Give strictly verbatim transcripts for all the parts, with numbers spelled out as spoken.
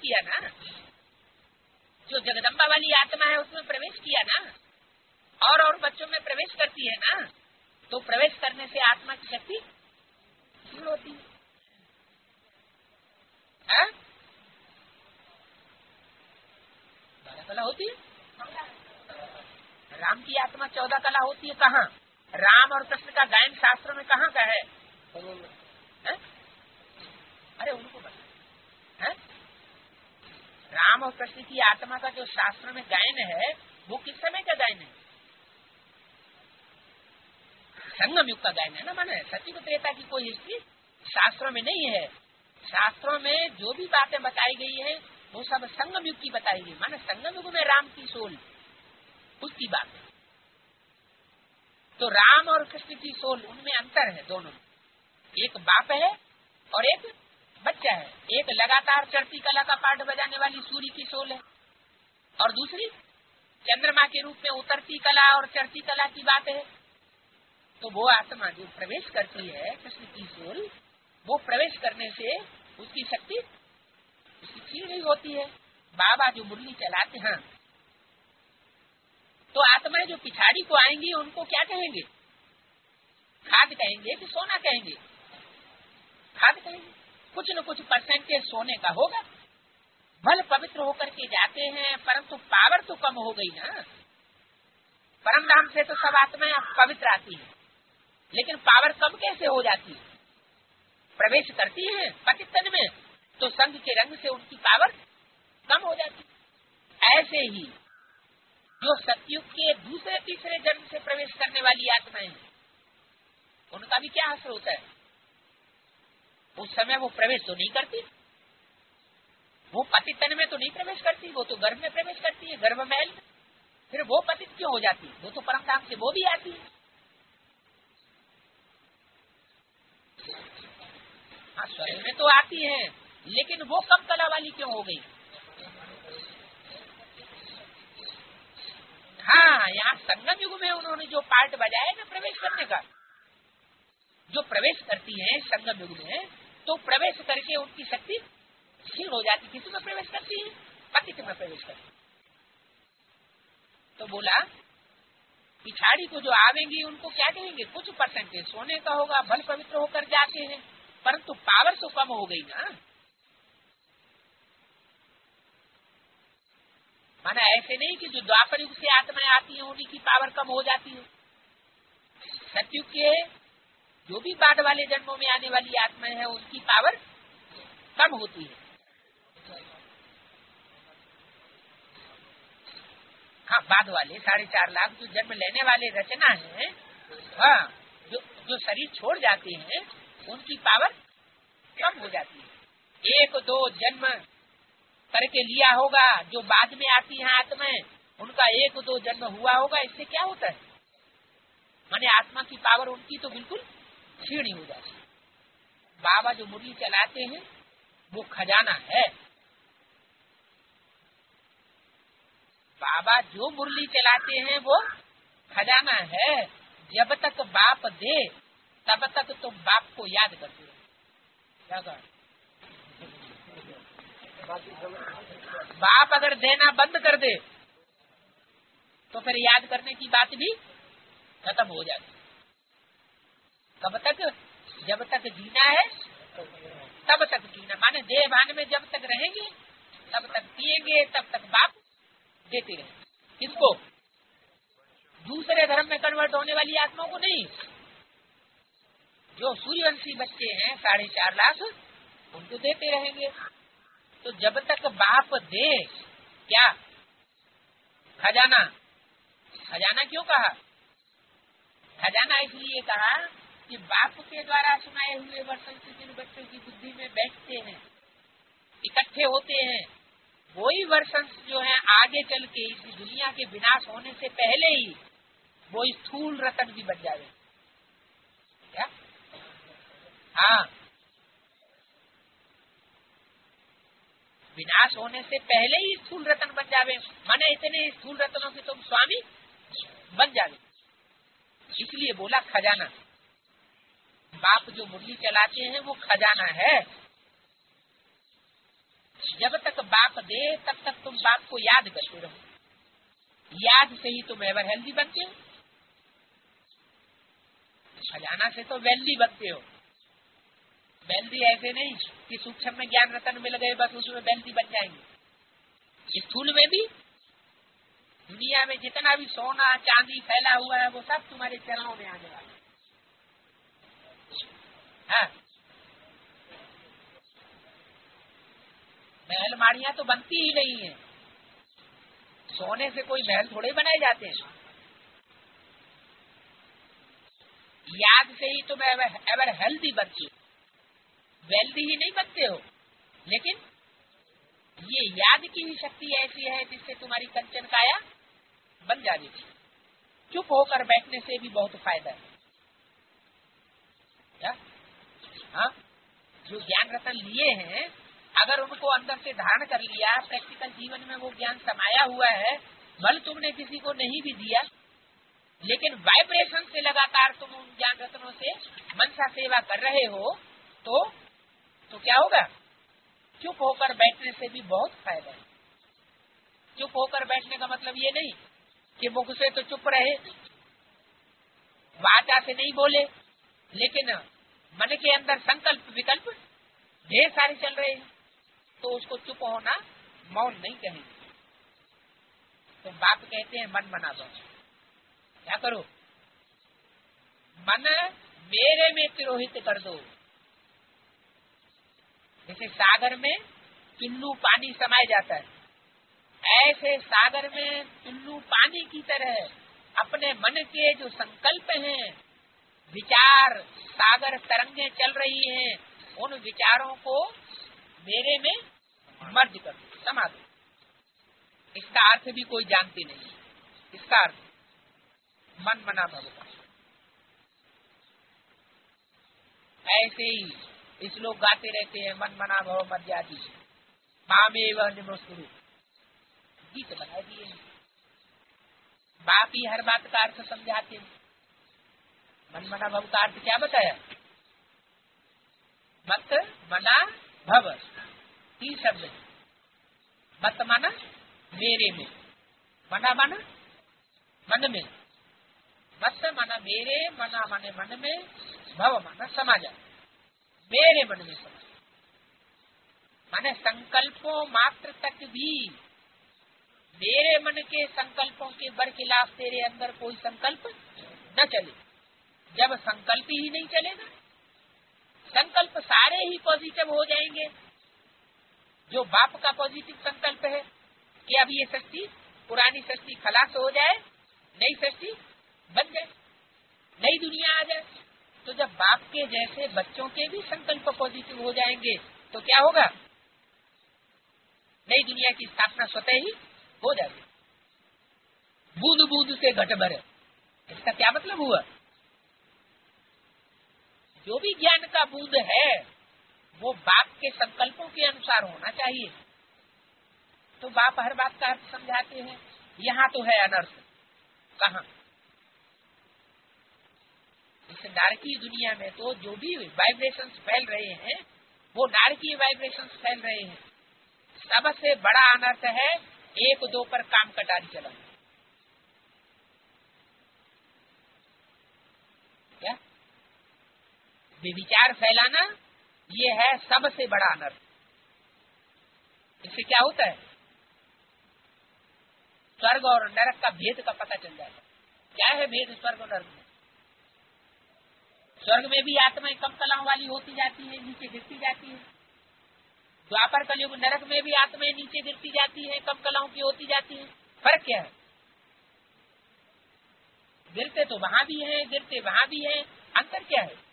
किया ना, जो जगदम्बा वाली आत्मा है उसमें प्रवेश किया ना, और और बच्चों में प्रवेश करती है ना, तो प्रवेश करने से आत्मा की शक्ति क्षीण होती है। हाँ? बारह कला होती है। राम की आत्मा चौदह कला होती है। कहाँ? राम और कृष्ण का गायन शास्त्र में कहाँ का है? है? अरे उनको बता। राम और कृष्ण की आत्मा का जो शास्त्र में गायन है वो किस समय का गायन है? संगम युग का गायन है ना। माने सत्युग त्रेता की कोई हिस्ट्री शास्त्रों में नहीं है। शास्त्रों में जो भी बातें बताई गई है वो सब संगम युग की बताई गई। माने संगम युग में राम की सोल, उसकी बात है। तो राम और कृष्ण की सोल, उनमें अंतर है दोनों। एक बाप है और एक बच्चा है। एक लगातार चढ़ती कला का पाठ बजाने वाली सूर्य की सोल है, और दूसरी चंद्रमा के रूप में उतरती कला और चढ़ती कला की बात है। तो वो आत्मा जो प्रवेश करती है, कृष्ण की सोल, वो प्रवेश करने से उसकी शक्ति उसकी क्षीण नहीं होती है। बाबा जो मुरली चलाते हैं, तो आत्माएं जो पिछाड़ी को आएंगी उनको क्या कहेंगे? खाद कहेंगे कि सोना कहेंगे? खाद कहेंगे। कुछ न कुछ परसेंटेज सोने का होगा। भल पवित्र होकर के जाते हैं, परंतु पावर तो कम हो गई ना। परम धाम से तो सब आत्माएं पवित्र आती है, लेकिन पावर कम कैसे हो जाती है? प्रवेश करती है पतित तन में तो संघ के रंग से उनकी पावर कम हो जाती है। ऐसे ही जो सतयुग के दूसरे तीसरे जन्म से प्रवेश करने वाली आत्माएं, उनका भी क्या असर होता है? उस समय वो प्रवेश तो नहीं करती, वो पतित तन में तो नहीं प्रवेश करती, वो तो गर्भ में प्रवेश करती है, गर्भ महल में। फिर वो पतित क्यों हो जाती? वो तो परम धाम से वो भी आती है। हाँ, स्वर्ग में तो आती है, लेकिन वो कम कला वाली क्यों हो गई? हाँ, यहाँ संगम युग में उन्होंने जो पार्ट बजाया ना प्रवेश करने का, जो प्रवेश करती है संगम युग में, तो प्रवेश करके उनकी शक्ति क्षीण हो जाती। किसी में प्रवेश करती है? पतित में प्रवेश करती। तो बोला पिछाड़ी को जो आवेंगी उनको क्या कहेंगे? कुछ परसेंटेज सोने का होगा, भल पवित्र होकर जाते हैं, परंतु पावर तो कम हो गई ना। माना ऐसे नहीं कि जो द्वापर युग से आत्माएं आती हैं उन्हीं की पावर कम हो जाती है। सतयुग के जो भी बाद वाले जन्मों में आने वाली आत्माएं हैं उनकी पावर कम होती है। हाँ, बाद वाले साढ़े चार लाख जो जन्म लेने वाले रचना है, हाँ, जो जो शरीर छोड़ जाते हैं उनकी पावर कम हो जाती है। एक दो जन्म करके लिया होगा, जो बाद में आती हैं आत्माएं, उनका एक दो जन्म हुआ होगा। इससे क्या होता है? माने आत्मा की पावर उनकी तो बिल्कुल क्षीण हो जाती है। बाबा जो मुरली चलाते हैं वो खजाना है। बाबा जो मुरली चलाते हैं वो खजाना है। जब तक बाप दे तब तक तुम बाप को याद करते हो। बाप अगर देना बंद कर दे तो फिर याद करने की बात भी खत्म हो जाती। कब तक? जब तक जीना है तब तक जीना। माने देह भान में जब तक रहेंगे तब तक पिएंगे, तब तक बाप देते रहे। किसको? दूसरे धर्म में कन्वर्ट होने वाली आत्माओं को नहीं। जो सूर्यवंशी बच्चे हैं साढ़े चार लाख, उनको देते रहेंगे। तो जब तक बाप दे क्या खजाना। खजाना क्यों कहा? खजाना इसलिए कहा कि बाप के द्वारा सुनाए हुए वर्षन से जिन बच्चों की बुद्धि में बैठते हैं, इकट्ठे होते हैं, वही वर्षन जो है आगे चल के इस दुनिया के विनाश होने से पहले ही वो स्थूल रतन भी बन जाए। क्या? हाँ, विनाश होने से पहले ही स्थूल रतन बन जावे। माने इतने स्थूल रतनों के तुम स्वामी बन जावे। इसलिए बोला खजाना। बाप जो मुरली चलाते हैं वो खजाना है। जब तक बाप दे तब तक तुम बाप को याद करते रहो। याद से ही तुम एवर हेल्दी बनते हो। खजाना से तो वेल्दी बनते हो। वेल्दी ऐसे नहीं कि सूक्ष्म में ज्ञान रतन मिल गए बस उसमें वेल्दी बन जाएंगे। स्थूल में भी दुनिया में जितना भी सोना चांदी फैला हुआ है वो सब तुम्हारे चरणों में आने वाला। हाँ, महल माड़ियां तो बनती ही नहीं है। सोने से कोई महल थोड़े बनाए जाते हैं। याद से ही तुम एवर, एवर हेल्दी बनते हो, वेल्दी ही नहीं बनते हो। लेकिन ये याद की ही शक्ति ऐसी है जिससे तुम्हारी कंचन काया बन जानी चाहिए। चुप होकर बैठने से भी बहुत फायदा है। क्या? हाँ, जो ज्ञान रतन लिए हैं अगर उनको अंदर से धारण कर लिया, प्रैक्टिकल जीवन में वो ज्ञान समाया हुआ है, भले तुमने किसी को नहीं भी दिया, लेकिन वाइब्रेशन से लगातार तुम उन ज्ञान रत्नों से मनसा सेवा कर रहे हो तो तो क्या होगा? चुप होकर बैठने से भी बहुत फायदा है। चुप होकर बैठने का मतलब ये नहीं कि मुख से तो चुप रहे, वाचा से नहीं बोले, लेकिन मन के अंदर संकल्प विकल्प ढेर सारे चल रहे हैं, तो उसको चुप होना मौन नहीं कहेंगे। तो बाप कहते हैं मन बना दो। क्या करो? मन मेरे में तिरोहित कर दो। जैसे सागर में टुल्लू पानी समाये जाता है, ऐसे सागर में टुल्लू पानी की तरह अपने मन के जो संकल्प हैं, विचार सागर तरंगे चल रही हैं, उन विचारों को मेरे में मर्ज कर दो, समा दो। इसका अर्थ भी कोई जानती नहीं। इसका अर्थ मन मना भगवान। ऐसे ही इस लोग गाते रहते हैं, मन मना भव मर्यादी मामे वह निमस्कुरु, गीत बना दिए। बाप ही हर बात का अर्थ समझाते हैं। मन मना भव का अर्थ क्या बताया? मत मना भव, तीन शब्द। मत माना मेरे में, मना माना मन में, मत माना मेरे, मना माने मन में, भव माना समाज, मेरे मन में समाज। माने संकल्पों मात्र तक भी मेरे मन के संकल्पों के बरखिलाफ तेरे अंदर कोई संकल्प न चले। जब संकल्प ही नहीं चलेगा, संकल्प सारे ही पॉजिटिव हो जाएंगे। जो बाप का पॉजिटिव संकल्प है कि अब ये सृष्टि, पुरानी सृष्टि खलास हो जाए, नई सृष्टि बन जाए, नई दुनिया आ जाए, तो जब बाप के जैसे बच्चों के भी संकल्प पॉजिटिव हो जाएंगे तो क्या होगा? नई दुनिया की स्थापना स्वतः ही हो जाएगी। बूंद बूंद से घट भरे, इसका क्या मतलब हुआ? जो भी ज्ञान का बूंद है वो बाप के संकल्पों के अनुसार होना चाहिए। तो बाप हर बात का अर्थ समझाते हैं। यहाँ तो है अनर्थ, कहाँ? इस नारकीय दुनिया में तो जो भी वाइब्रेशंस फैल रहे हैं वो नारकीय वाइब्रेशंस फैल रहे हैं। सबसे बड़ा अनर्थ है एक दो पर काम कटारी चलाना। क्या? विचार फैलाना, ये है सबसे बड़ा अनर्थ। इससे क्या होता है? स्वर्ग और नरक का भेद का पता चल जाएगा। क्या है भेद स्वर्ग और नरक में? स्वर्ग में भी आत्माएं कम कलाओं वाली होती जाती है, नीचे गिरती जाती है। द्वापर कलयुग नरक में भी आत्माएं नीचे गिरती जाती है, कम कलाओं की होती जाती है। फर्क क्या है? गिरते तो वहां भी है, गिरते वहां भी है। अंतर क्या है?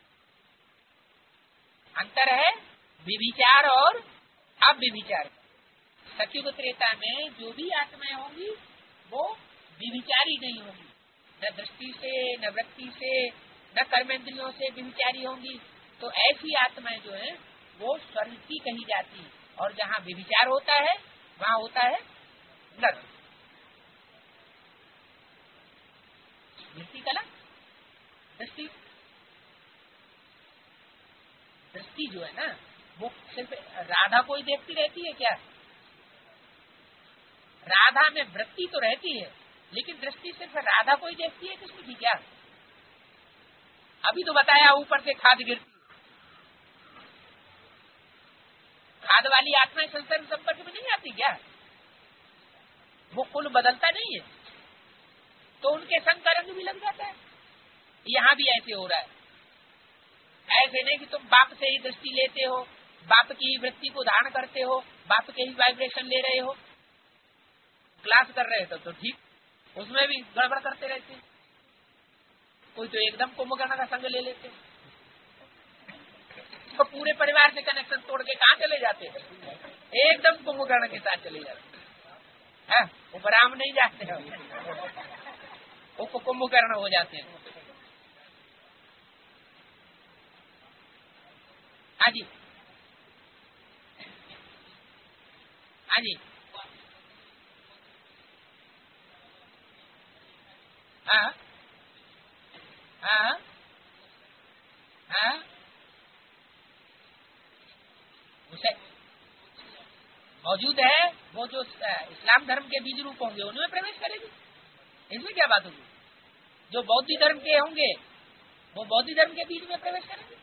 अंतर है विविचार और अविविचार। सतयुग त्रेता में जो भी आत्माएं होंगी वो विविचारी नहीं होंगी, न दृष्टि से, न वृत्ति से, न कर्मेंद्रियों से विविचारी होंगी। तो ऐसी आत्माएं जो है वो स्वर्ग की कही जाती है, और जहाँ विविचार होता है वहाँ होता है नरक। दृष्टि कला, दृष्टि दृष्टि जो है ना, वो सिर्फ राधा को ही देखती रहती है क्या? राधा में वृत्ति तो रहती है, लेकिन दृष्टि सिर्फ राधा को ही देखती है कृष्ण की क्या? अभी तो बताया ऊपर से खाद गिरती, खाद वाली आत्माएं संसार संपर्क में नहीं आती क्या? वो कुल बदलता नहीं है तो उनके संग का रंग भी लग जाता है। यहाँ भी ऐसे हो रहा है। ऐसे नहीं कि तुम बाप से ही दृष्टि लेते हो, बाप की ही वृत्ति को धारण करते हो, बाप के ही वाइब्रेशन ले रहे हो। क्लास कर रहे हो तो ठीक, उसमें भी गड़बड़ करते रहते। कोई तो एकदम कुंभकर्ण का संग ले लेते, तो पूरे परिवार से कनेक्शन तोड़ के कहाँ चले जाते हैं? एकदम कुंभकर्ण के साथ चले जाते हैं। वो ब्राह्मण नहीं जाते हैं, वो कुंभकर्ण हो जाते हैं। हाँ जी, हाँ जी, हाँ हाँ हाँ, उसे मौजूद है। वो जो इस्लाम धर्म के बीज रूप होंगे उनमें प्रवेश करेगी, इसमें क्या बात होगी? जो बौद्ध धर्म के होंगे वो बौद्ध धर्म के बीज में प्रवेश करेंगे।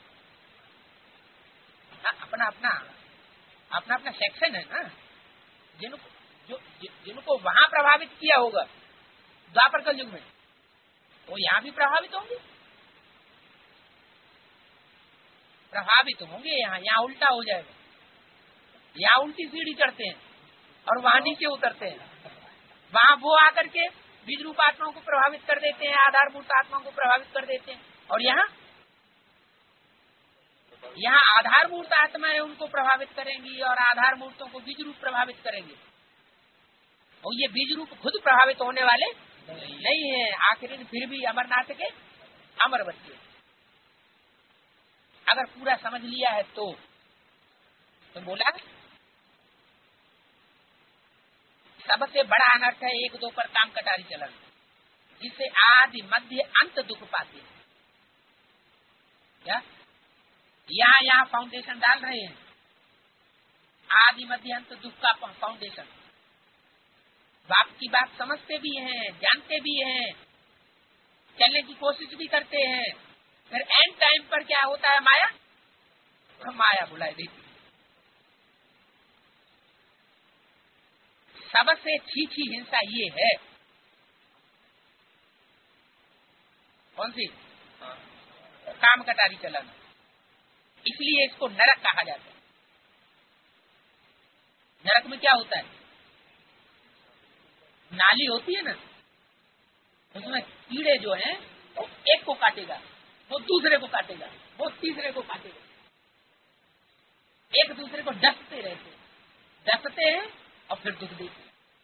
हाँ, अपना अपना अपना अपना सेक्शन है ना, जिनको जो जिनको वहां प्रभावित किया होगा द्वापर कलयुग में, वो यहाँ भी प्रभावित होंगे, प्रभावित होंगे। यहाँ यहाँ उल्टा हो जाएगा, यहाँ उल्टी सीढ़ी चढ़ते हैं और वहां नीचे उतरते हैं। वहां वो आकर के बीज रूप आत्माओं को प्रभावित कर देते हैं, आधारभूत आत्माओं को प्रभावित कर देते हैं, और यहाँ यहाँ आधारभूत आत्माएं उनको प्रभावित करेंगी और आधार मूर्तों को बीज रूप प्रभावित करेंगे। और ये बीज रूप खुद प्रभावित होने वाले नहीं है, आखिर फिर भी अमरनाथ के अमर बच्चे। अगर पूरा समझ लिया है तो, तो बोला सबसे बड़ा अनर्थ है एक दो पर काम कटारी चलन, जिससे आदि मध्य अंत दुख पाते हैं। क्या यहाँ यहाँ फाउंडेशन डाल रहे हैं, आदि मध्य अंत दुख का फाउंडेशन। बाप की बात समझते भी हैं, जानते भी हैं, चलने की कोशिश भी करते हैं, फिर एंड टाइम पर क्या होता है? माया माया बुलाई देती। सबसे छीछी हिंसा ये है, कौन सी? काम कटारी चलन। इसलिए इसको नरक कहा जाता है। नरक में क्या होता है? नाली होती है ना, उसमें कीड़े जो हैं वो एक को काटेगा, वो दूसरे को काटेगा, वो तीसरे को काटेगा, एक दूसरे को डसते रहते, डसते हैं और फिर दुख देते।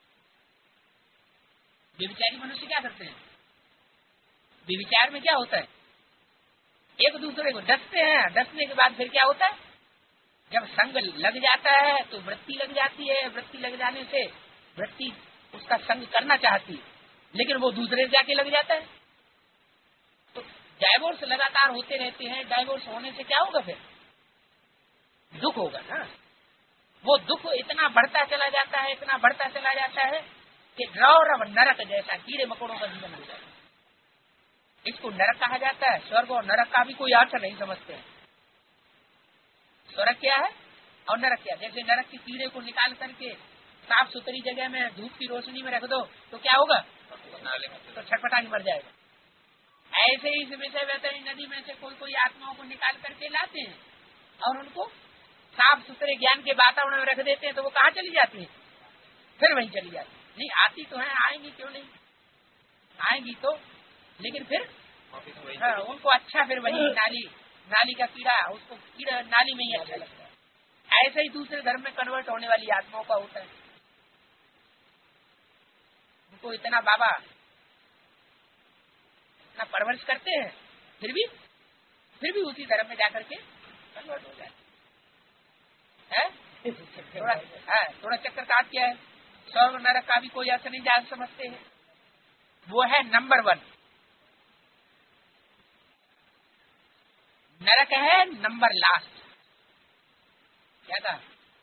व्यभिचारी मनुष्य क्या करते हैं? व्यभिचार में क्या होता है? एक दूसरे को डसते हैं, डसने के बाद फिर क्या होता है? जब संग लग जाता है तो वृत्ति लग जाती है, वृत्ति लग जाने से वृत्ति उसका संग करना चाहती है, लेकिन वो दूसरे जाके लग जाता है। तो डाइवोर्स लगातार होते रहते हैं। डाइवोर्स होने से क्या होगा? फिर दुख होगा ना। वो दुख इतना बढ़ता चला जाता है, इतना बढ़ता चला जाता है कि रौरव नरक जैसा कीड़े मकोड़ों का जीवन हो जाता है। इसको नरक कहा जाता है। स्वर्ग और नरक का भी कोई अर्थ नहीं समझते हैं। स्वर्ग क्या है और नरक क्या? जैसे नरक के कीड़े को निकाल करके साफ सुथरी जगह में धूप की रोशनी में रख दो तो क्या होगा? तो छटपटा के मर जाएगा। ऐसे ही इस विषय वैतरणी नदी में से कोई कोई आत्माओं को निकाल करके लाते हैं और उनको साफ सुथरे ज्ञान के वातावरण में रख देते हैं, तो वो कहाँ चली जाती है? फिर वहीं चली जाती है। नहीं आती तो है, आएंगी क्यों नहीं? आएंगी तो, लेकिन फिर हाँ, उनको अच्छा फिर वही नाली नाली का कीड़ा, उसको कीड़ा नाली में ही अच्छा लगता है। ऐसे ही दूसरे धर्म में कन्वर्ट होने वाली आत्माओं का होता है। उनको इतना बाबा इतना परवरिश करते हैं, फिर भी फिर भी उसी धर्म में जाकर के कन्वर्ट हो जाए है। थोड़ा है, थोड़ा चक्कर काट क्या है। स्वर्ग नरक का भी कोई अर्थ नहीं जान समझते हैं। वो है नंबर वन। नरक है नंबर लास्ट। कहा?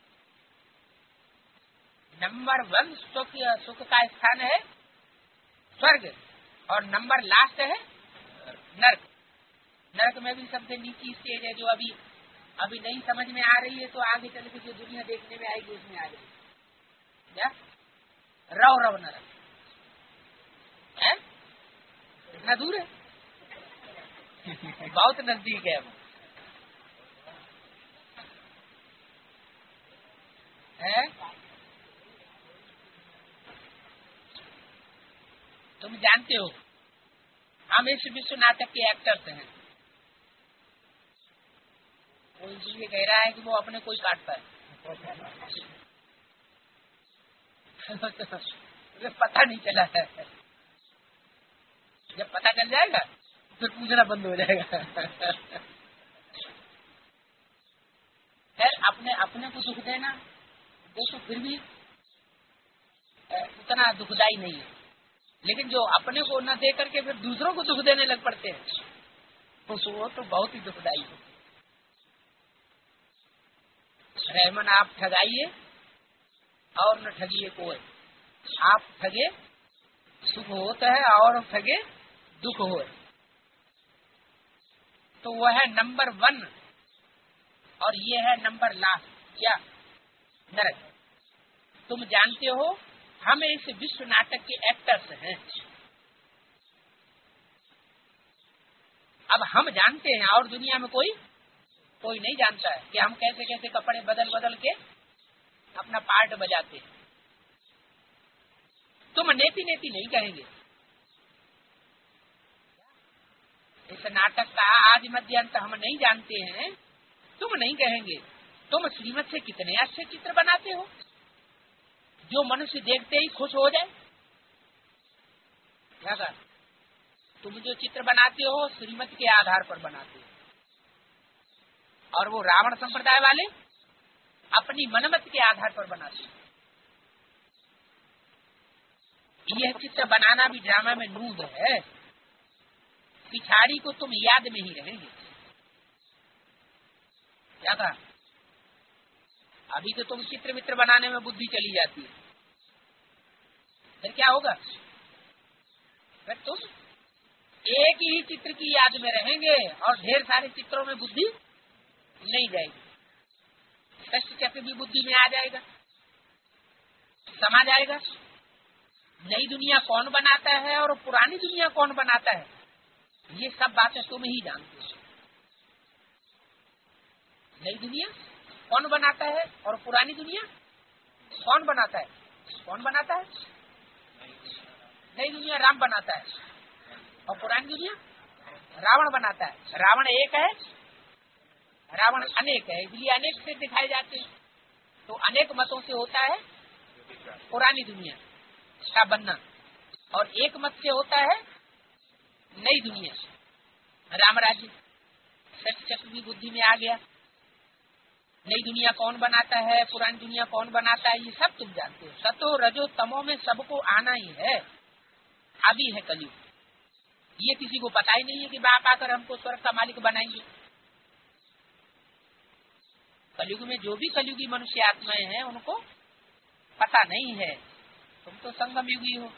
नंबर वन सुख सुख का स्थान है स्वर्ग और नंबर लास्ट है नरक। नरक में भी सबसे नीची स्टेज है जो अभी अभी नहीं समझ में आ रही है, तो आगे चल के जो दुनिया देखने में आएगी उसमें आ जाएगी। क्या? रव रव नरक है? इतना दूर है? बहुत नजदीक है। है? तुम जानते हो हम इस विश्व नाटक के एक्टर्स हैं। वो इसलिए कह रहा है कि वो अपने कोई काटता है। तो पता नहीं चला है, जब पता चल जाएगा फिर पूछना बंद हो जाएगा। खैर अपने अपने को दुख देना वो तो फिर भी उतना दुखदाई नहीं है, लेकिन जो अपने को न दे करके फिर दूसरों को दुख देने लग पड़ते हैं तो वो तो बहुत ही दुखदाई है। रहमन आप ठगाइए और न ठगिए कोई। आप ठगे सुख होता है और ठगे दुख हो। तो वह है नंबर वन और ये है नंबर लास्ट क्या? नरक। तुम जानते हो हम इस विश्व नाटक के एक्टर्स हैं। अब हम जानते हैं और दुनिया में कोई कोई नहीं जानता है कि हम कैसे कैसे कपड़े बदल बदल के अपना पार्ट बजाते हैं। तुम नेति नेति नहीं कहेंगे। इस नाटक का आदि मध्य अंत हम नहीं जानते हैं, तुम नहीं कहेंगे। तुम श्रीमत से कितने अच्छे चित्र बनाते हो जो मनुष्य देखते ही खुश हो जाए। क्या कहा? तुम जो चित्र बनाते हो श्रीमत के आधार पर बनाते हो, और वो रावण संप्रदाय वाले अपनी मनमत के आधार पर बनाते हो। यह चित्र बनाना भी ड्रामा में नूद है। पिछाड़ी को तुम याद में ही रहेंगे। क्या कहा? अभी तो तुम चित्र मित्र बनाने में बुद्धि चली जाती है, फिर क्या होगा? फिर तुम एक ही चित्र की याद में रहेंगे और ढेर सारे चित्रों में बुद्धि नहीं जाएगी। षष्ठ चक्र भी बुद्धि में आ जाएगा, समा जाएगा। नई दुनिया कौन बनाता है और पुरानी दुनिया कौन बनाता है, ये सब बातें तुम ही जानते हो। नई दुनिया कौन बनाता है और पुरानी दुनिया कौन बनाता है? कौन बनाता है? नई दुनिया राम बनाता है और पुरानी दुनिया रावण बनाता है। रावण एक है, रावण अनेक है, इसलिए अनेक से दिखाए जाते हैं। तो अनेक मतों से होता है पुरानी दुनिया का बनना और एक मत से होता है नई दुनिया राम राज्य। सच चक्र भी बुद्धि में आ गया। नई दुनिया कौन बनाता है, पुरानी दुनिया कौन बनाता है, ये सब तुम जानते हो। सतो रजो तमो में सबको आना ही है। अभी है कलयुग, ये किसी को पता ही नहीं है कि बाप आकर हमको स्वर्ग का मालिक बनाएंगे। कलयुग में जो भी कलयुगी मनुष्य आत्माएं हैं उनको पता नहीं है। तुम तो संगम युगी हो,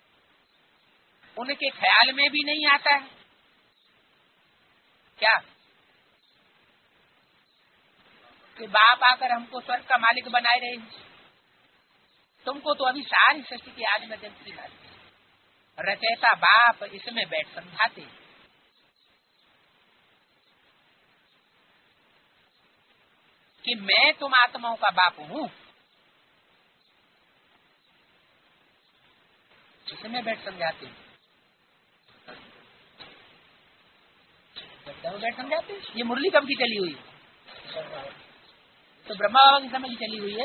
उनके ख्याल में भी नहीं आता है क्या कि बाप आकर हमको स्वर्ग का मालिक बनाए रहे। तुमको तो अभी सारी सृष्टि की आज में जंत्री रचयिता बाप इसमें बैठ समझाते कि मैं तुम आत्माओं का बाप हूँ, इसमें बैठ समझाते बैठ समझाते ये मुरली कब की चली हुई? तो ब्रह्मा बाबा की समय की चली हुई है।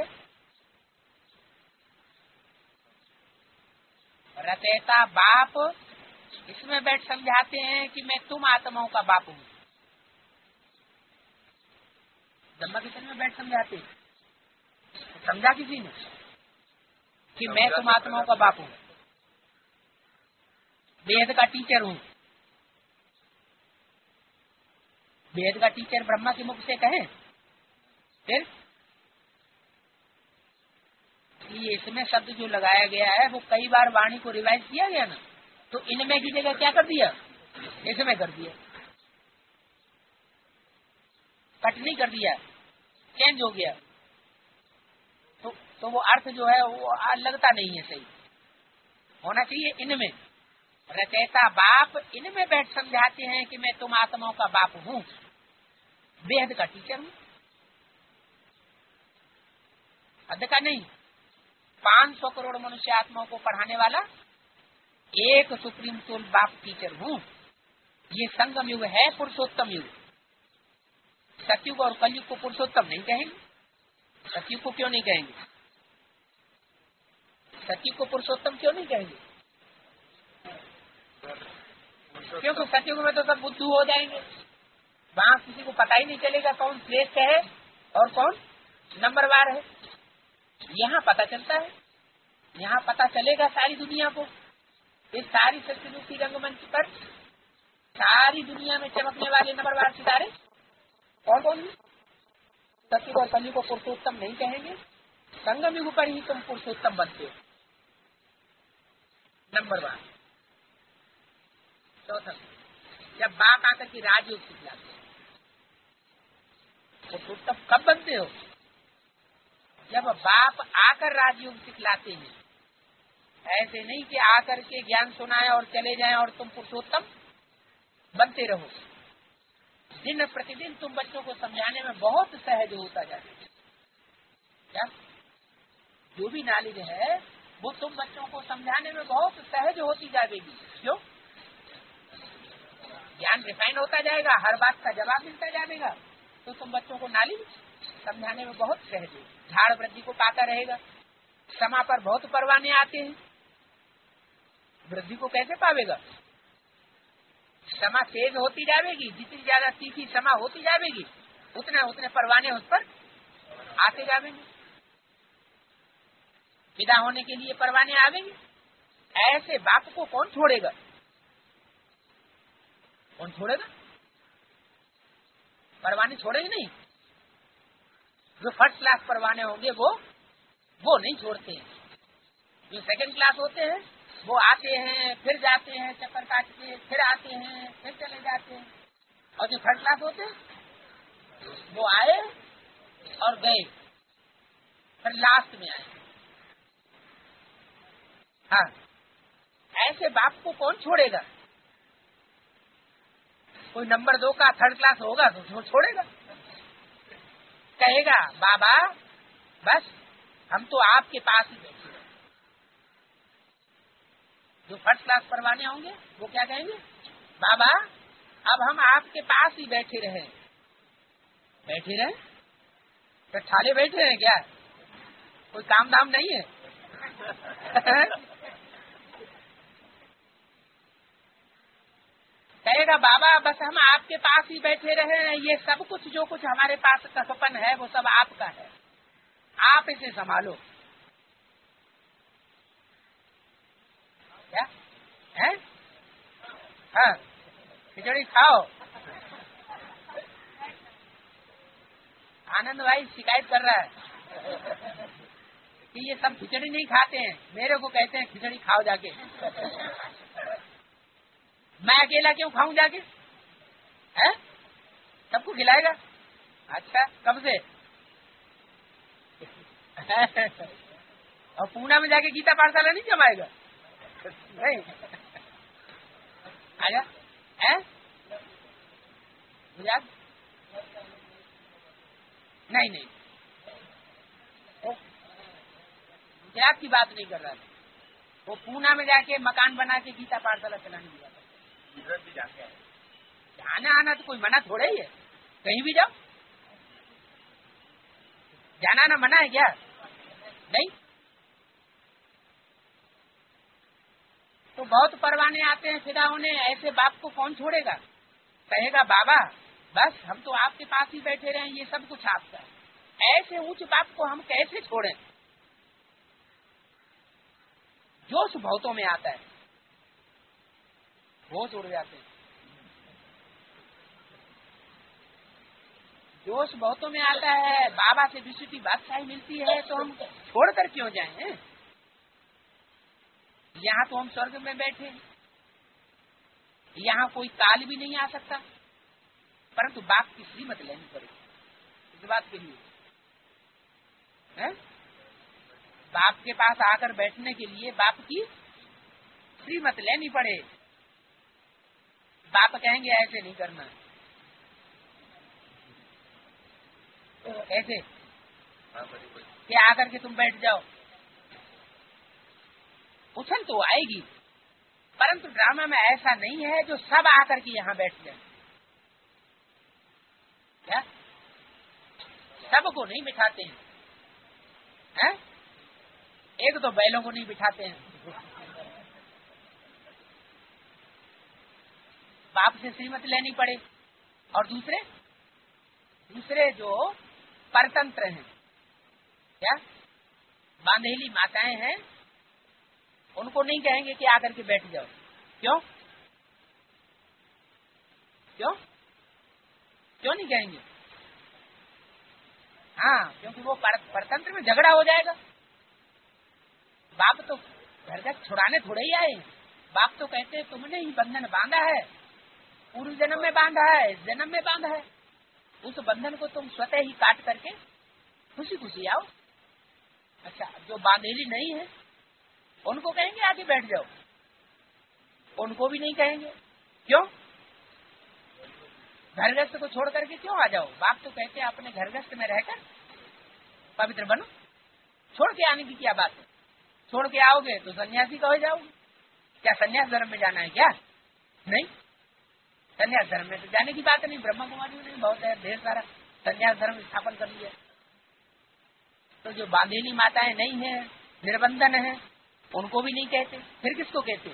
रचयिता बाप इसमें बैठ समझाते हैं कि मैं तुम आत्माओं का बाप हूँ। ब्रह्मा की समय में बैठ समझाते, समझा किसी ने कि मैं तुम आत्माओं का बाप हूँ, वेद का टीचर हूँ। वेद का टीचर ब्रह्मा के मुख से कहे, फिर कि इसमें शब्द जो लगाया गया है वो कई बार वाणी को रिवाइज किया गया ना, तो इनमें की जगह क्या कर दिया, इसमें कर दिया, कटनी कर दिया, चेंज हो गया, तो तो वो अर्थ जो है वो लगता नहीं है सही। होना चाहिए इनमें। रचयिता बाप इनमें बैठ समझाते हैं कि मैं तुम आत्माओं का बाप हूँ, बेहद का टीचर हूँ, हद का नहीं। पांच सौ करोड़ मनुष्य आत्माओं को पढ़ाने वाला एक सुप्रीम सोल बाप टीचर हूँ। ये संगम युग है, पुरुषोत्तम युग। सतयुग और कलयुग को पुरुषोत्तम नहीं कहेंगे। सतयुग को क्यों नहीं कहेंगे? सतयुग को पुरुषोत्तम क्यों नहीं कहेंगे? क्योंकि सतयुग में तो सब बुद्धू हो जाएंगे, वहां किसी को पता ही नहीं चलेगा कौन श्रेष्ठ है और कौन नंबरवार है। यहाँ पता चलता है, यहाँ पता चलेगा सारी दुनिया को। इस सारी सत्ययुग की रंगमंच पर सारी दुनिया में चमकने वाले नंबरवार सितारे कौन कौन? सतयुग और कलयुग को पुरुषोत्तम नहीं कहेंगे, संगम युग पर ही तुम पुरुषोत्तम बनते हो, नंबरवार। चौथा, जब बाप आकर के राजयोग सिखलाते हैं, पुरुषोत्तम कब बनते हो? जब बाप आकर राजयोग सिखलाते हैं। ऐसे नहीं कि आकर के ज्ञान सुनाए और चले जाएं और तुम पुरुषोत्तम बनते रहो। दिन प्रतिदिन तुम बच्चों को समझाने में बहुत सहज होता जाए। क्या जो भी नॉलेज है वो तुम बच्चों को समझाने में बहुत सहज होती जाएगी। क्यों? ज्ञान रिफाइन होता जाएगा, हर बात का जवाब मिलता जाएगा, तो तुम बच्चों को नॉलेज समझाने में बहुत सहज हो। झाड़ वृद्धि को पाता रहेगा। समा पर बहुत परवाने आते हैं, वृद्धि को कैसे पावेगा? समा तेज होती जाएगी, जितनी ज्यादा तीखी समा होती जाएगी उतने उतने परवाने उस पर आते जाएंगे। विदा होने के लिए परवाने आवेंगे। ऐसे बाप को कौन छोड़ेगा? कौन छोड़ेगा? परवाने छोड़ेंगे नहीं। जो फर्स्ट क्लास परवाने होंगे वो वो नहीं छोड़ते हैं। जो सेकंड क्लास होते हैं वो आते हैं, फिर जाते हैं, चक्कर काट के फिर आते हैं, फिर चले जाते हैं। और जो थर्ड क्लास होते हैं वो आए और गए, फिर लास्ट में आए। हाँ, ऐसे बाप को कौन छोड़ेगा? कोई नंबर दो का थर्ड क्लास होगा तो छोड़ेगा, कहेगा बाबा बस हम तो आपके पास ही बैठे हैं। जो फर्स्ट क्लास परवाने होंगे वो क्या कहेंगे? बाबा अब हम आपके पास ही बैठे रहे। बैठे रहे तो ठाले बैठे हैं क्या? कोई काम धाम नहीं है? कहेगा बाबा बस हम आपके पास ही बैठे रहे हैं, ये सब कुछ जो कुछ हमारे पास कसपन है वो सब आपका है, आप इसे संभालो। क्या है? हाँ, खिचड़ी खाओ। आनंद भाई शिकायत कर रहा है कि ये सब खिचड़ी नहीं खाते हैं, मेरे को कहते हैं खिचड़ी खाओ जाके। मैं अकेला क्यों खाऊं जाके? है? सबको खिलाएगा? अच्छा, कब से? और पूना में जाके गीता पाठशाला नहीं जमाएगा? नहीं। आजा है? गुजरात? नहीं नहीं, गुजरात की बात नहीं कर रहा था। वो पूना में जाके मकान बना के गीता पाठशाला चलाने दिया था। भी जाके जाना आना तो कोई मना थोड़ा ही है, कहीं भी जाओ। जाना आना मना है क्या? नहीं। तो बहुत परवाने आते हैं फिदा होने, ऐसे बाप को कौन छोड़ेगा? कहेगा बाबा बस हम तो आपके पास ही बैठे रहे, ये सब कुछ आपका है। ऐसे ऊंच बाप को हम कैसे छोड़ें? जोश बहुतों में आता है, होश उड़ जाते हैं। जोश बहुतों में आता है, बाबा से विश्व की बादशाही मिलती है तो हम छोड़कर क्यों जाएं? यहाँ तो हम स्वर्ग में बैठे, यहाँ कोई काल भी नहीं आ सकता, परंतु बाप की श्रीमत लेनी पड़ेगी इस बात के लिए है? बाप के पास आकर बैठने के लिए बाप की श्रीमत लेनी पड़े। बाप कहेंगे ऐसे नहीं करना, तो ऐसे कि आकर के तुम बैठ जाओ, उछल तो आएगी, परंतु ड्रामा में ऐसा नहीं है जो सब आकर के यहाँ बैठ जाए। क्या सबको नहीं बिठाते हैं, हैं? एक तो बैलों को नहीं बिठाते हैं। बाप से श्रीमत लेनी पड़े। और दूसरे दूसरे जो परतंत्र हैं, क्या बांधेली माताएं हैं, उनको नहीं कहेंगे कि आकर के बैठ जाओ। क्यों क्यों क्यों नहीं कहेंगे? हाँ, क्योंकि वो पर, परतंत्र में झगड़ा हो जाएगा। बाप तो घर घर छुड़ाने थोड़े ही आए। बाप तो कहते हैं तुमने ही बंधन बांधा है, पूर्व जन्म में बांधा है, इस जन्म में बांधा है, उस बंधन को तुम स्वतः ही काट करके खुशी खुशी आओ। अच्छा, जो बांधेली नहीं है उनको कहेंगे आके बैठ जाओ, उनको भी नहीं कहेंगे। क्यों? घरगस्त को छोड़ करके क्यों आ जाओ? बाप तो कहते हैं अपने घरगस्त में रहकर पवित्र बनो। छोड़ के आने की क्या बात है? छोड़ के आओगे तो सन्यासी का हो जाओगे। क्या सन्यास धर्म में जाना है क्या? नहीं, सन्यास धर्म में तो जाने की बात नहीं। ब्रह्मा कुमारी ने बहुत है, ढेर सारा सन्यास धर्म स्थापन कर लिया। तो जो बांधेली माताएं नहीं है, निर्बंधन है, उनको भी नहीं कहते। फिर किसको कहते?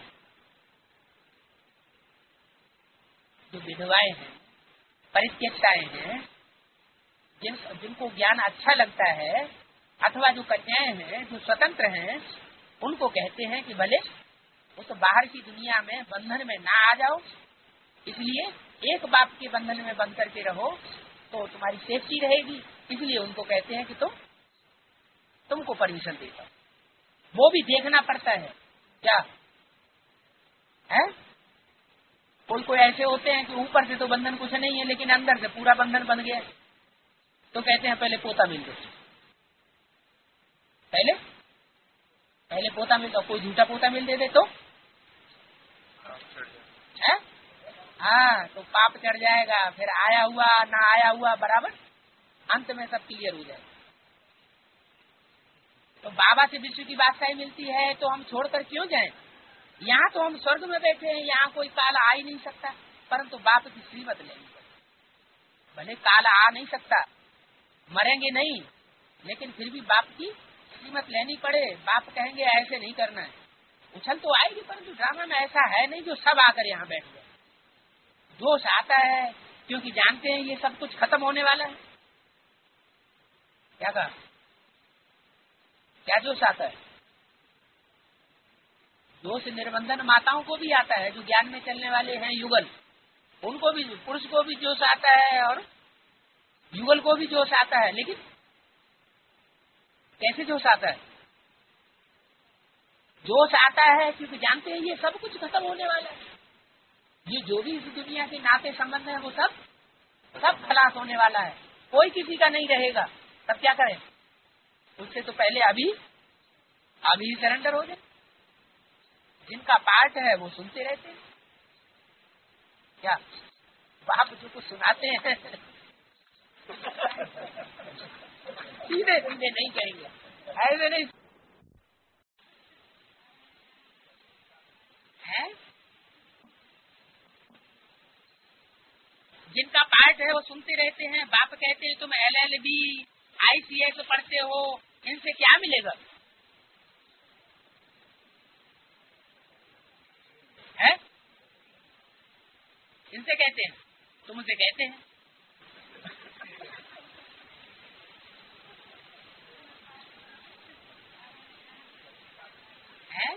जो विधवाएं हैं, परित्यक्ताएं हैं, जिन जिनको ज्ञान अच्छा लगता है, अथवा जो कन्याएं हैं जो स्वतंत्र हैं, उनको कहते हैं कि भले वो तो बाहर की दुनिया में बंधन में ना आ जाओ, इसलिए एक बाप के बंधन में बंध करके रहो तो तुम्हारी सेफ्टी रहेगी। इसलिए उनको कहते हैं कि तुम तुमको परमिशन देता। वो भी देखना पड़ता है क्या है? कोई कोई ऐसे होते हैं कि ऊपर से तो बंधन कुछ नहीं है, लेकिन अंदर से पूरा बंधन बन गया, तो कहते हैं पहले पोता मिल दो। पहले पहले पोता मिल दो। कोई झूठा पोता मिल दे दे तो है? हाँ, तो पाप चढ़ जाएगा। फिर आया हुआ ना आया हुआ बराबर, अंत में सब क्लियर हो जाएगा। तो बाबा से विश्व की बादशाही मिलती है तो हम छोड़कर क्यों जाएं? यहाँ तो हम स्वर्ग में बैठे हैं, यहाँ कोई काल आ ही नहीं सकता, परंतु बाप की श्रीमत लेनी पड़े। भले काल आ नहीं सकता, मरेंगे नहीं, लेकिन फिर भी बाप की श्रीमत लेनी पड़े। बाप कहेंगे ऐसे नहीं करना है। उछल तो आएगी, परंतु ड्रामा में ऐसा है नहीं जो सब आकर यहाँ बैठ जाए। जोश आता है क्योंकि जानते हैं ये सब कुछ खत्म होने वाला है। क्या कहा? क्या जोश आता है? जोश निर्बंधन माताओं को भी आता है, जो ज्ञान में चलने वाले हैं युगल, उनको भी, पुरुष को भी जोश आता है और युगल को भी जोश आता है। लेकिन कैसे जोश आता है? जोश आता है क्योंकि जानते हैं ये सब कुछ खत्म होने वाला है। ये जो भी इस दुनिया के नाते संबंध है वो सब सब खलास होने वाला है, कोई किसी का नहीं रहेगा। तब क्या करें? उससे तो पहले अभी अभी सरेंडर हो जाए। जिनका पार्ट है वो सुनते रहते हैं। क्या बाप जो कुछ सुनाते हैं सीधे सीधे नहीं कहेंगे, ऐसे नहीं है। जिनका पार्ट है वो सुनते रहते हैं। बाप कहते हैं तुम L L B I C S पढ़ते हो, इनसे क्या मिलेगा? है? इनसे कहते हैं, तुम उनसे कहते हैं। है?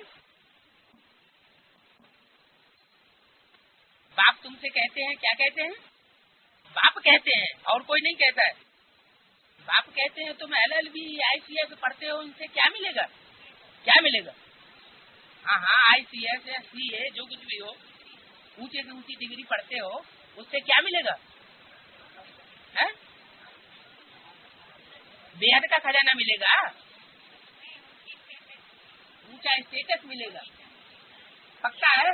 बाप तुमसे कहते हैं, क्या कहते हैं? बाप कहते हैं और कोई नहीं कहता है। बाप कहते हैं तुम L L B I C S पढ़ते हो, इनसे क्या मिलेगा? क्या मिलेगा? हाँ हाँ आई सी एस या सी ए जो कुछ भी हो, ऊंचे से ऊंची डिग्री पढ़ते हो, उससे क्या मिलेगा? है बेहद का खजाना मिलेगा, ऊंचा स्टेटस मिलेगा, पक्का है?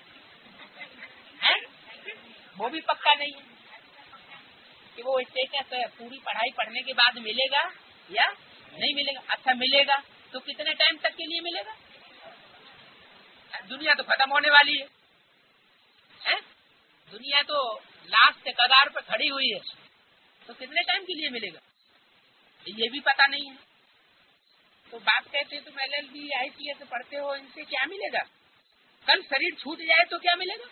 है वो भी पक्का नहीं है कि वो स्टेटस पूरी पढ़ाई पढ़ने के बाद मिलेगा या नहीं मिलेगा। अच्छा मिलेगा तो कितने टाइम तक के लिए मिलेगा? दुनिया तो खत्म होने वाली है, है? दुनिया तो लास्ट कगार पर खड़ी हुई है, तो कितने टाइम के लिए मिलेगा ये भी पता नहीं है। तो बाप कहते तुम L L B I C S पढ़ते हो, इनसे क्या मिलेगा? कल शरीर छूट जाए तो क्या मिलेगा?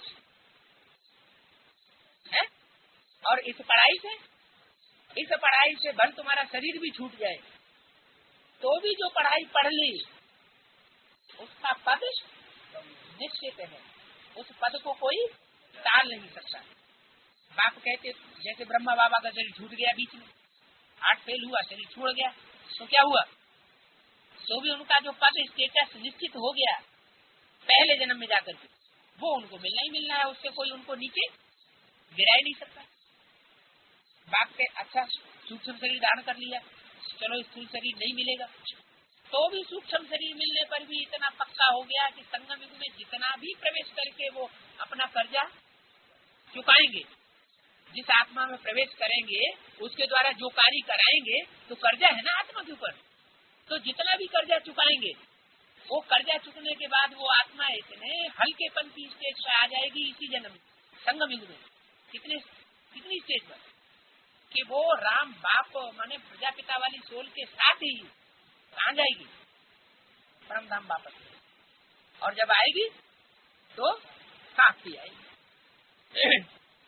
है? और इस पढ़ाई से इस पढ़ाई से भल तुम्हारा शरीर भी छूट जाए तो भी जो पढ़ाई पढ़ ली उसका पद निश्चित है, उस पद को कोई टाल नहीं सकता। बाप कहते जैसे ब्रह्मा बाबा का शरीर छूट गया, बीच में आठ फेल हुआ, शरीर छोड़ गया, तो क्या हुआ? तो भी उनका जो पद स्टेटस निश्चित हो गया पहले जन्म में जाकर के, वो उनको मिलना ही मिलना है, उससे कोई उनको नीचे गिरा ही नहीं सकता। बाप के अच्छा सूक्ष्म शरीर धारण कर लिया, चलो स्थूल शरीर नहीं मिलेगा, तो भी सूक्ष्म शरीर मिलने पर भी इतना पक्का हो गया कि संगम युग में जितना भी प्रवेश करके वो अपना कर्जा चुकाएंगे, जिस आत्मा में प्रवेश करेंगे उसके द्वारा जो कार्य कराएंगे तो कर्जा है ना आत्मा के ऊपर, तो जितना भी कर्जा चुकाएंगे वो कर्जा चुकने के बाद वो आत्मा इतने हल्केपन की स्टेज पर आ जाएगी इसी जन्म में, संगम युग में। कितने कितनी स्टेज पर कि वो राम बाप माने प्रजापिता वाली सोल के साथ ही कहाँ जाएगी? परम धाम वापस। और जब आएगी तो साथ ही आएगी।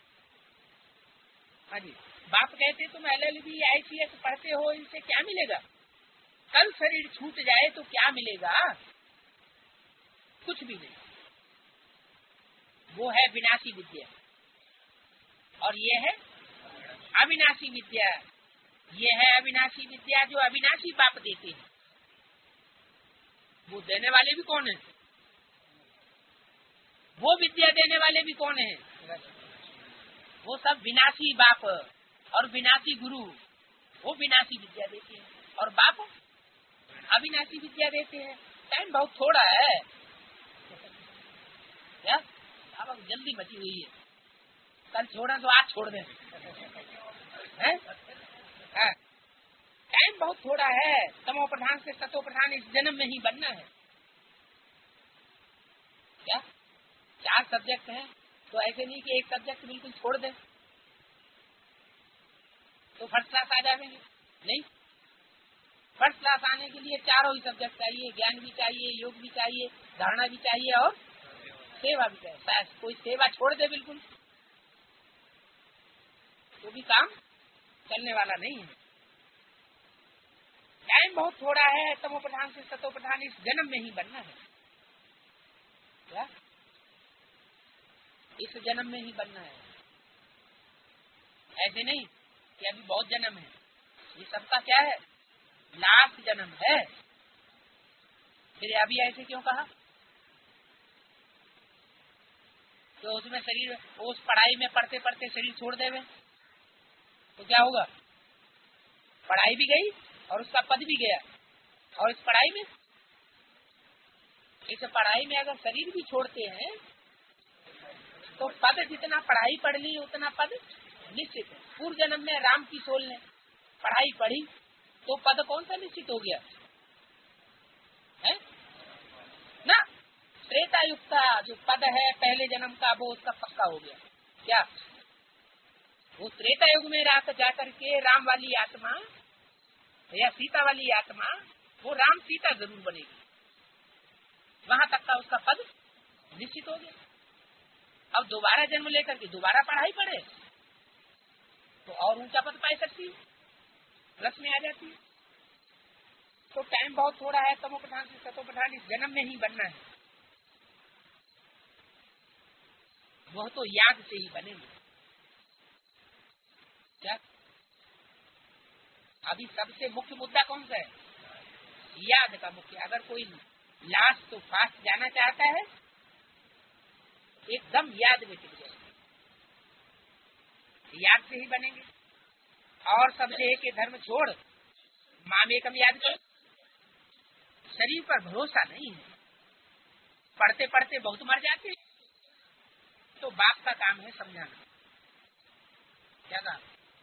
हाँ जी, बाप कहते तुम L L B I C S पढ़ते हो, इनसे क्या मिलेगा? कल शरीर छूट जाए तो क्या मिलेगा? कुछ भी नहीं। वो है विनाशी विद्या और ये है अविनाशी विद्या। ये है अविनाशी विद्या जो अविनाशी बाप देते हैं। वो देने वाले भी कौन है? वो विद्या देने वाले भी कौन है? वो सब विनाशी बाप और विनाशी गुरु, वो विनाशी विद्या देते हैं और बाप अविनाशी विद्या देते हैं। टाइम बहुत थोड़ा है क्या? अब जल्दी बची हुई है, कल छोड़ा तो आज छोड़ दें, है? हाँ। टाइम बहुत थोड़ा है, तमो प्रधान से सतो प्रधान इस जन्म में ही बनना है क्या? चार सब्जेक्ट हैं तो ऐसे नहीं कि एक सब्जेक्ट बिल्कुल छोड़ दें तो फर्स्ट क्लास आ जाएंगे, नहीं। फर्स्ट क्लास आने के लिए चारों ही सब्जेक्ट चाहिए, ज्ञान भी चाहिए, योग भी चाहिए, धारणा भी चाहिए और सेवा भी चाहिए। कोई सेवा छोड़ दे बिल्कुल तो भी काम चलने वाला नहीं है। टाइम बहुत थोड़ा है, तमो प्रधान से सतो प्रधान इस जन्म में ही बनना है क्या? इस जन्म में ही बनना है, ऐसे नहीं कि अभी बहुत जन्म है। ये सबका क्या है? लास्ट जन्म है। फिर अभी ऐसे क्यों कहा? तो उसमें शरीर, उस पढ़ाई में पढ़ते पढ़ते शरीर छोड़ देवे तो क्या होगा? पढ़ाई भी गई और उसका पद भी गया। और इस पढ़ाई में इस पढ़ाई में अगर शरीर भी छोड़ते हैं तो पद जितना पढ़ाई पढ़ ली उतना पद निश्चित है। पूर्व जन्म में राम की सोल ने पढ़ाई पढ़ी तो पद कौन सा निश्चित हो गया है ना? त्रेता युग का जो पद है पहले जन्म का वो उसका पक्का हो गया क्या? वो त्रेता युग में रात जाकर के राम वाली आत्मा या सीता वाली आत्मा वो राम सीता जरूर बनेगी, वहां तक का उसका पद निश्चित हो गया। अब दोबारा जन्म लेकर के दोबारा पढ़ाई पढ़े तो और ऊंचा पद पाई सकती है, रस में आ जाती है। तो टाइम बहुत थोड़ा है, तमो प्रधान से सतो प्रधान इस जन्म में ही बनना है। वह तो याद से ही बनेंगे। अभी सबसे मुख्य मुद्दा कौन सा है? याद का मुख्य। अगर कोई लास्ट तो फास्ट जाना चाहता है, एकदम याद में टिक जाए, याद से ही बनेंगे। और सब देह के धर्म छोड़ मामेकम याद करो। शरीर पर भरोसा नहीं है, पढ़ते पढ़ते बहुत मर जाते, तो बाप का काम है समझाना। क्या कहा?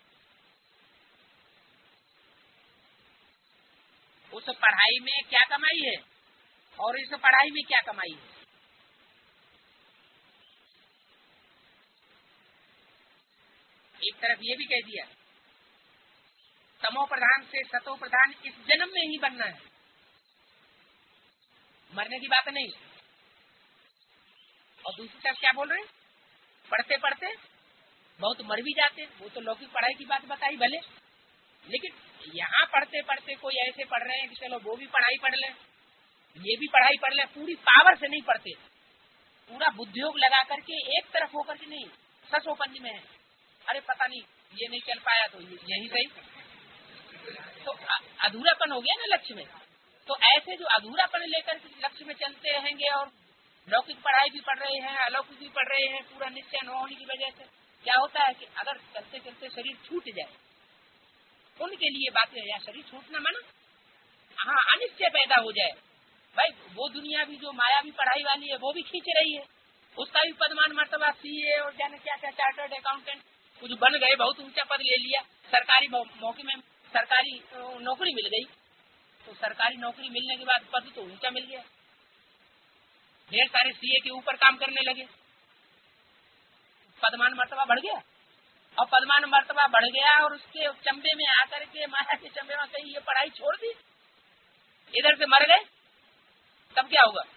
उस पढ़ाई में क्या कमाई है और इस पढ़ाई में क्या कमाई है? एक तरफ ये भी कह दिया तमो प्रधान से सतो प्रधान इस जन्म में ही बनना है, मरने की बात नहीं। और दूसरी तरफ क्या बोल रहे हैं? पढ़ते पढ़ते बहुत मर भी जाते। वो तो लौकिक पढ़ाई की बात बताई भले, लेकिन यहाँ पढ़ते पढ़ते कोई ऐसे पढ़ रहे हैं कि चलो वो भी पढ़ाई पढ़ ले, ये भी पढ़ाई पढ़ ले, पूरी पावर से नहीं पढ़ते, पूरा बुद्धियोग लगा करके एक तरफ होकर के नहीं, सचोपन में है। अरे पता नहीं ये नहीं चल पाया तो यही सही, तो अधूरापन हो गया ना लक्ष्य में। तो ऐसे जो अधूरापन लेकर लक्ष्य में चलते रहेंगे और लौकिक पढ़ाई भी पढ़ रहे हैं, अलौकिक भी पढ़ रहे हैं, पूरा निश्चय न होने की वजह से क्या होता है कि अगर चलते चलते शरीर छूट जाए, उनके लिए बात है, या शरीर छूटना माना हाँ अनिश्चय पैदा हो जाए। भाई वो दुनिया भी जो माया भी पढ़ाई वाली है वो भी खींच रही है, उसका भी पदमान मर्तबा सीए और जाने क्या क्या चार्टर्ड अकाउंटेंट कुछ बन गए, बहुत ऊंचा पद ले लिया, सरकारी मौके में सरकारी नौकरी मिल गई, तो सरकारी नौकरी मिलने के बाद पद तो ऊंचा मिल गया, ढेर सारे सीए के ऊपर काम करने लगे, पदमान मर्तबा बढ़ गया। और पदमान मर्तबा बढ़ गया और उसके चंबे में आकर के माया के चंबे में कहीं ये पढ़ाई छोड़ दी, इधर से मर गए, तब क्या होगा?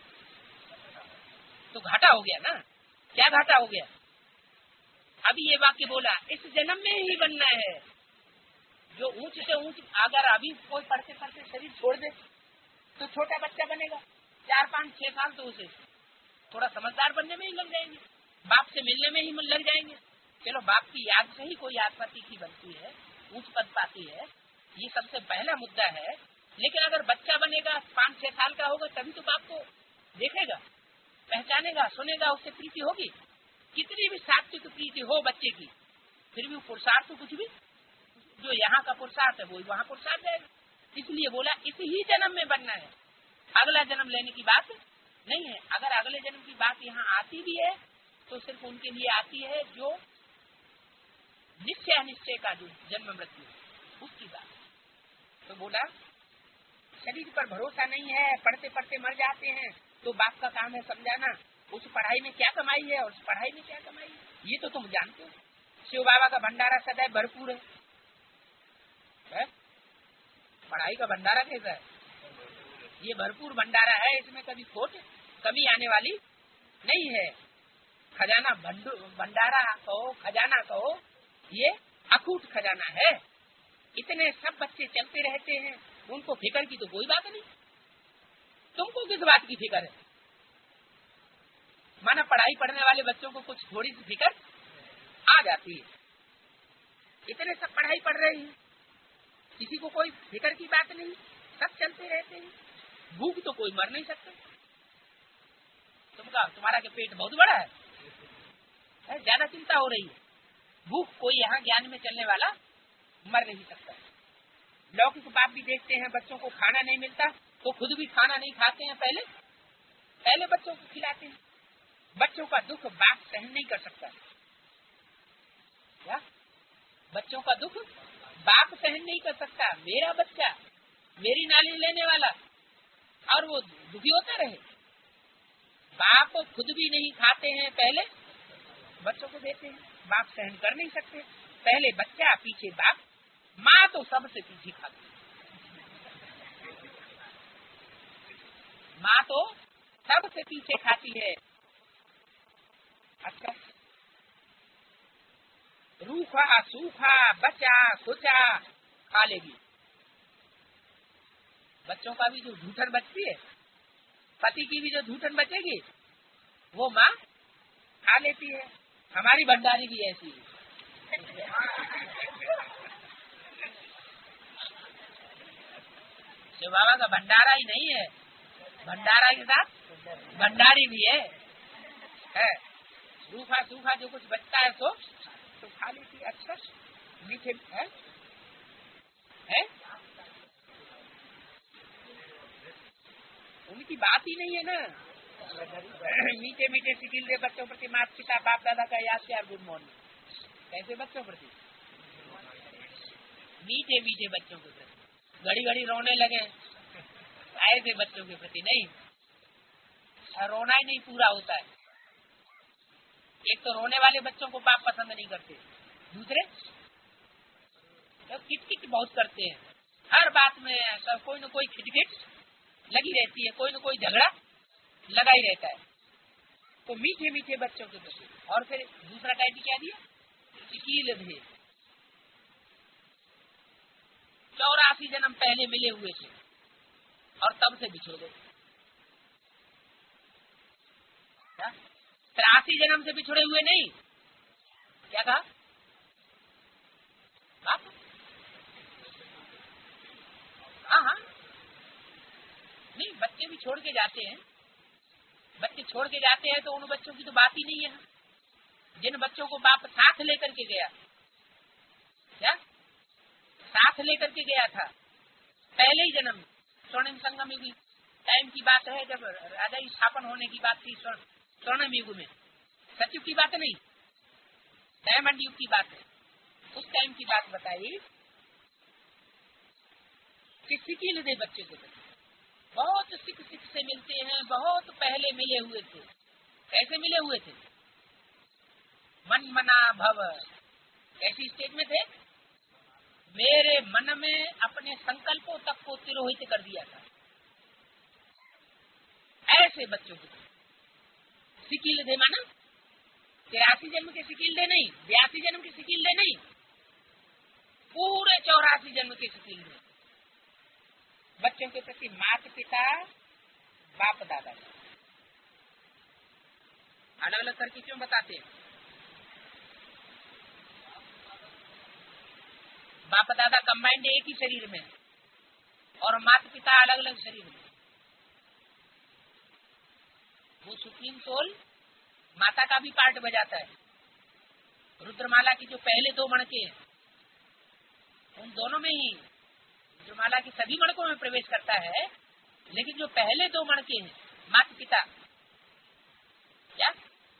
तो घाटा हो गया ना। क्या घाटा हो गया? अभी ये वाक्य बोला इस जन्म में ही बनना है। जो ऊंच से ऊंच, अगर अभी कोई पढ़ते पढ़ते शरीर छोड़ दे तो छोटा बच्चा बनेगा, चार पाँच छह साल तो उसे थोड़ा समझदार बनने में ही लग जाएंगे, बाप से मिलने में ही लग जाएंगे। चलो बाप की याद से ही कोई आत्मा तीखी बनती है, ऊंच पद पाती है, ये सबसे पहला मुद्दा है। लेकिन अगर बच्चा बनेगा, पाँच छह साल का होगा, तभी तो बाप को देखेगा, पहचानेगा, सुनेगा, उससे प्रीति होगी। कितनी भी सात्विक प्रीति हो बच्चे की, फिर भी पुरुषार्थ तो कुछ भी, जो यहाँ का पुरुषार्थ है वो वहाँ पुरुषार्थ जाएगा। इसलिए बोला इसी ही जन्म में बनना है, अगला जन्म लेने की बात नहीं है। अगर अगले जन्म की बात यहाँ आती भी है तो सिर्फ उनके लिए आती है जो निश्चय अनिश्चय का जो जन्म मृत्यु उसकी बात। तो बोला शरीर पर भरोसा नहीं है, पढ़ते पढ़ते मर जाते हैं, तो बाप का काम है समझाना उस पढ़ाई में क्या कमाई है और उस पढ़ाई में क्या कमाई है, ये तो तुम जानते हो। शिव बाबा का भंडारा सदैव भरपूर है, है? पढ़ाई का भंडारा कैसा है? ये भरपूर भंडारा है, इसमें कभी खोट कमी आने वाली नहीं है। खजाना भंडारा कहो, खजाना कहो, ये अखूट खजाना है। इतने सब बच्चे चलते रहते हैं, उनको फिक्र की तो कोई बात नहीं। तुमको किस बात की फिक्र है? माना पढ़ाई पढ़ने वाले बच्चों को कुछ थोड़ी सी फिक्र आ जाती है, इतने सब पढ़ाई पढ़ रहे हैं, किसी को कोई फिक्र की बात नहीं, सब चलते रहते हैं। भूख तो कोई मर नहीं सकता। तुमका तुम्हारा के पेट बहुत बड़ा है, ज्यादा चिंता हो रही है। भूख कोई यहाँ ज्ञान में चलने वाला मर नहीं सकता। लौकिक बाप भी देखते हैं, बच्चों को खाना नहीं मिलता तो खुद भी खाना नहीं खाते हैं, पहले पहले बच्चों को खिलाते हैं। बच्चों का दुख बाप सहन नहीं कर सकता। क्या? बच्चों का दुख बाप सहन नहीं कर सकता। मेरा बच्चा मेरी नाली लेने वाला और वो दुखी होता रहे। बाप खुद भी नहीं खाते हैं, पहले बच्चों को देते हैं। बाप सहन कर नहीं सकते, पहले बच्चा पीछे बाप। माँ तो सबसे पीछे खाती है, माँ तो सबसे पीछे खाती है। अच्छा, रूखा सूखा बचा खुचा खा लेगी। बच्चों का भी जो झूठन बचती है, पति की भी जो झूठन बचेगी, वो माँ खा लेती है। हमारी भंडारी भी ऐसी है। शिव बाबा का भंडारा ही नहीं है, भंडारा के साथ भंडारी भी है, है। सूखा सूखा जो कुछ बचता है सो तो खा लेती अच्छा मीठे है, है? उनकी बात ही नहीं है ना। मीठे मीठे सिकिल दे बच्चों प्रति माता पिता बाप दादा का याद प्यार गुड मॉर्निंग, कैसे बच्चों प्रति मीठे मीठे बच्चों के प्रति घड़ी घड़ी रोने लगे ऐसे बच्चों के प्रति नहीं, रोना ही नहीं पूरा होता है। एक तो रोने वाले बच्चों को बाप पसंद नहीं करते, दूसरे तो किटकिट बहुत करते हैं, हर बात में सब कोई न कोई खिटखिट लगी रहती है, कोई न कोई झगड़ा लगा ही रहता है। तो मीठे मीठे बच्चों के प्रति। और फिर दूसरा टाइटल क्या दिया, सिकील भेद। चौरासी जन्म पहले मिले हुए थे और तब से बिछड़ गए, तिरासी जन्म से बिछड़े हुए नहीं, क्या कहा बाप? हाँ हाँ नहीं, बच्चे भी छोड़ के जाते हैं, बच्चे छोड़ के जाते हैं तो उन बच्चों की तो बात ही नहीं है। जिन बच्चों को बाप साथ लेकर के गया, क्या साथ लेकर के गया था पहले ही जन्म, स्वर्णिम संगम युग टाइम की बात है, जब राजा स्थापन होने की बात थी स्वर्णिम युग में, सतयुग की बात नहीं, डायमंड युग की बात है, उस टाइम की बात बताई। किसी की लिए बच्चे को बहुत सिख सिख से मिलते हैं, बहुत पहले मिले हुए थे। कैसे मिले हुए थे? मन मना भव, कैसी स्टेज में थे? मेरे मन में अपने संकल्पों तक को तिरोहित कर दिया था, ऐसे बच्चों को सिकील दे माना तिरासी जन्म के सिकील दे नहीं, बयासी जन्म के सिकील दे नहीं, पूरे चौरासी जन्म के सिकील दे बच्चों के प्रति माता पिता बाप दादा अलग अलग करके क्यों बताते हैं? बाप दादा कंबाइंड एक ही शरीर में और माता पिता अलग अलग शरीर में। वो सुप्रीम सोल माता का भी पार्ट बजाता है। रुद्रमाला की जो पहले दो मणके हैं, उन दोनों में ही रुद्रमाला की सभी मणकों में प्रवेश करता है, लेकिन जो पहले दो मणके हैं माता पिता, क्या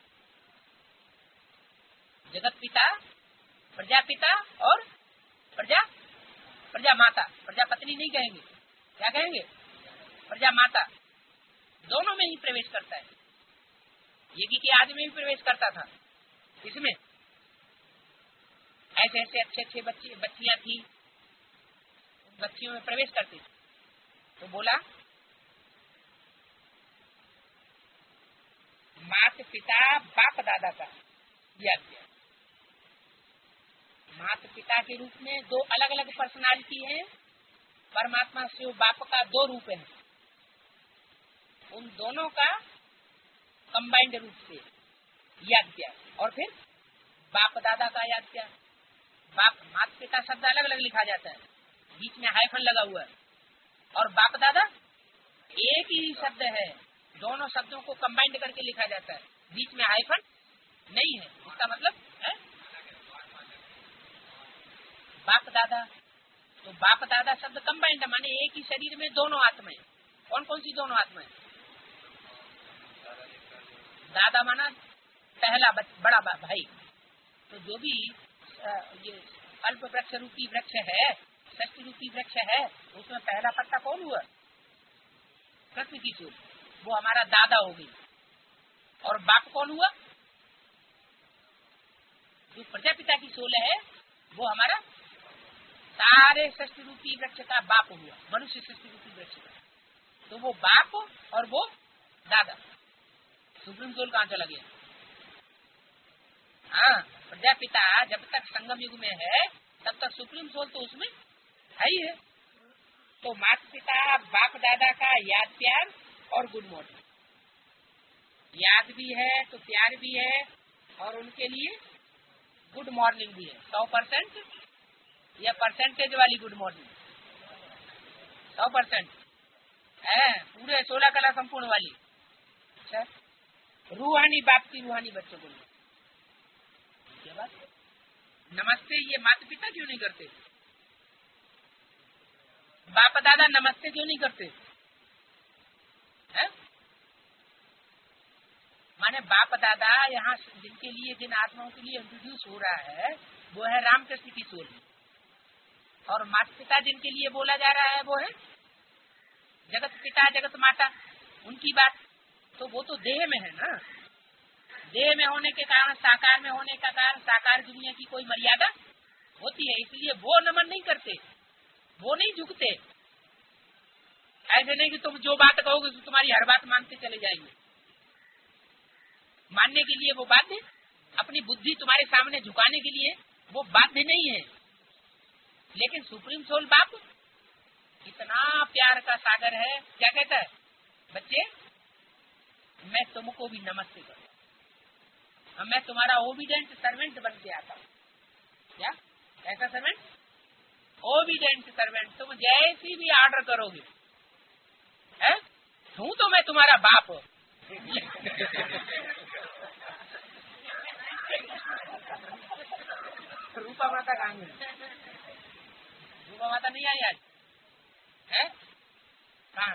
जगत पिता, प्रजापिता और प्रजा प्रजा माता, प्रजापत्नी नहीं कहेंगे, क्या कहेंगे? प्रजा माता, दोनों में ही प्रवेश करता है। यज्ञ के आदि में भी प्रवेश करता था। इसमें ऐसे ऐसे अच्छे अच्छे बच्चे बच्चियां थी, बच्चियों में प्रवेश करती थी। तो बोला माता पिता बाप दादा का याद किया। माता पिता के रूप में दो अलग अलग पर्सनालिटी है, परमात्मा शिव बाप का दो रूप है, उन दोनों का कंबाइंड रूप से याद किया। और फिर बाप दादा का याद किया। बाप माता पिता शब्द अलग अलग लिखा जाता है, बीच में हाइफन लगा हुआ है, और बाप दादा एक ही शब्द है, दोनों शब्दों को कंबाइंड करके लिखा जाता है, बीच में हाइफन नहीं है। इसका मतलब है बाप दादा। तो बाप दादा शब्द कंबाइंड माने एक ही शरीर में दोनों आत्माएं। कौन कौन सी दोनों आत्माएं? दादा माना पहला बड़ा भाई। तो जो भी आ, ये अल्प वृक्ष रूपी वृक्ष है, शक्ति रूपी वृक्ष है, उसमें पहला पत्ता कौन हुआ? कृष्ण की सोल, वो हमारा दादा हो गई। और बाप कौन हुआ? जो प्रजापिता की सोल है वो हमारा सारे सृष्टि रूपी वृक्ष का बाप हुआ, मनुष्य सृष्टि रूपी वृक्ष का। तो वो बाप और वो दादा। सुप्रीम सोल कहाँ चला गया? हाँ, प्रजापिता जब तक संगम युग में है तब तक सुप्रीम सोल तो उसमें है ही है। तो माता पिता बाप दादा का याद प्यार और गुड मॉर्निंग, याद भी है तो प्यार भी है, और उनके लिए गुड मॉर्निंग भी है। सौ परसेंट या परसेंटेज वाली गुड मॉर्निंग? सौ परसेंट है, पूरे सोलह कला संपूर्ण वाली। अच्छा, रूहानी बाप की रूहानी बच्चों को क्या बात? नमस्ते ये माता पिता क्यों नहीं करते? बाप दादा नमस्ते क्यों नहीं करते है? माने बाप दादा यहाँ जिनके लिए, जिन आत्माओं के लिए इंट्रोड्यूस हो रहा है वो है रामकृष्ण की सोल, और माता पिता जिनके लिए बोला जा रहा है वो है जगत पिता जगत माता। उनकी बात तो वो तो देह में है ना, देह में होने के कारण, साकार में होने का कारण साकार दुनिया की कोई मर्यादा होती है, इसलिए वो नमन नहीं करते, वो नहीं झुकते। ऐसे नहीं कि तुम जो बात कहोगे तो तुम्हारी हर बात मानते चले जाएंगे, मानने के लिए वो बाध्य, अपनी बुद्धि तुम्हारे सामने झुकाने के लिए वो बाध्य नहीं है। लेकिन सुप्रीम सोल बाप इतना प्यार का सागर है, क्या कहता है, बच्चे मैं तुमको भी नमस्ते करूँ, मैं तुम्हारा ओबीडेंट सर्वेंट बन के आता हूँ। क्या ऐसा सर्वेंट? ओबीडेंट सर्वेंट, तुम जैसी भी ऑर्डर करोगे है, हूँ तो मैं तुम्हारा बाप। रूपा माता कहाँ है? रूपा माता नहीं आई आज है? कहाँ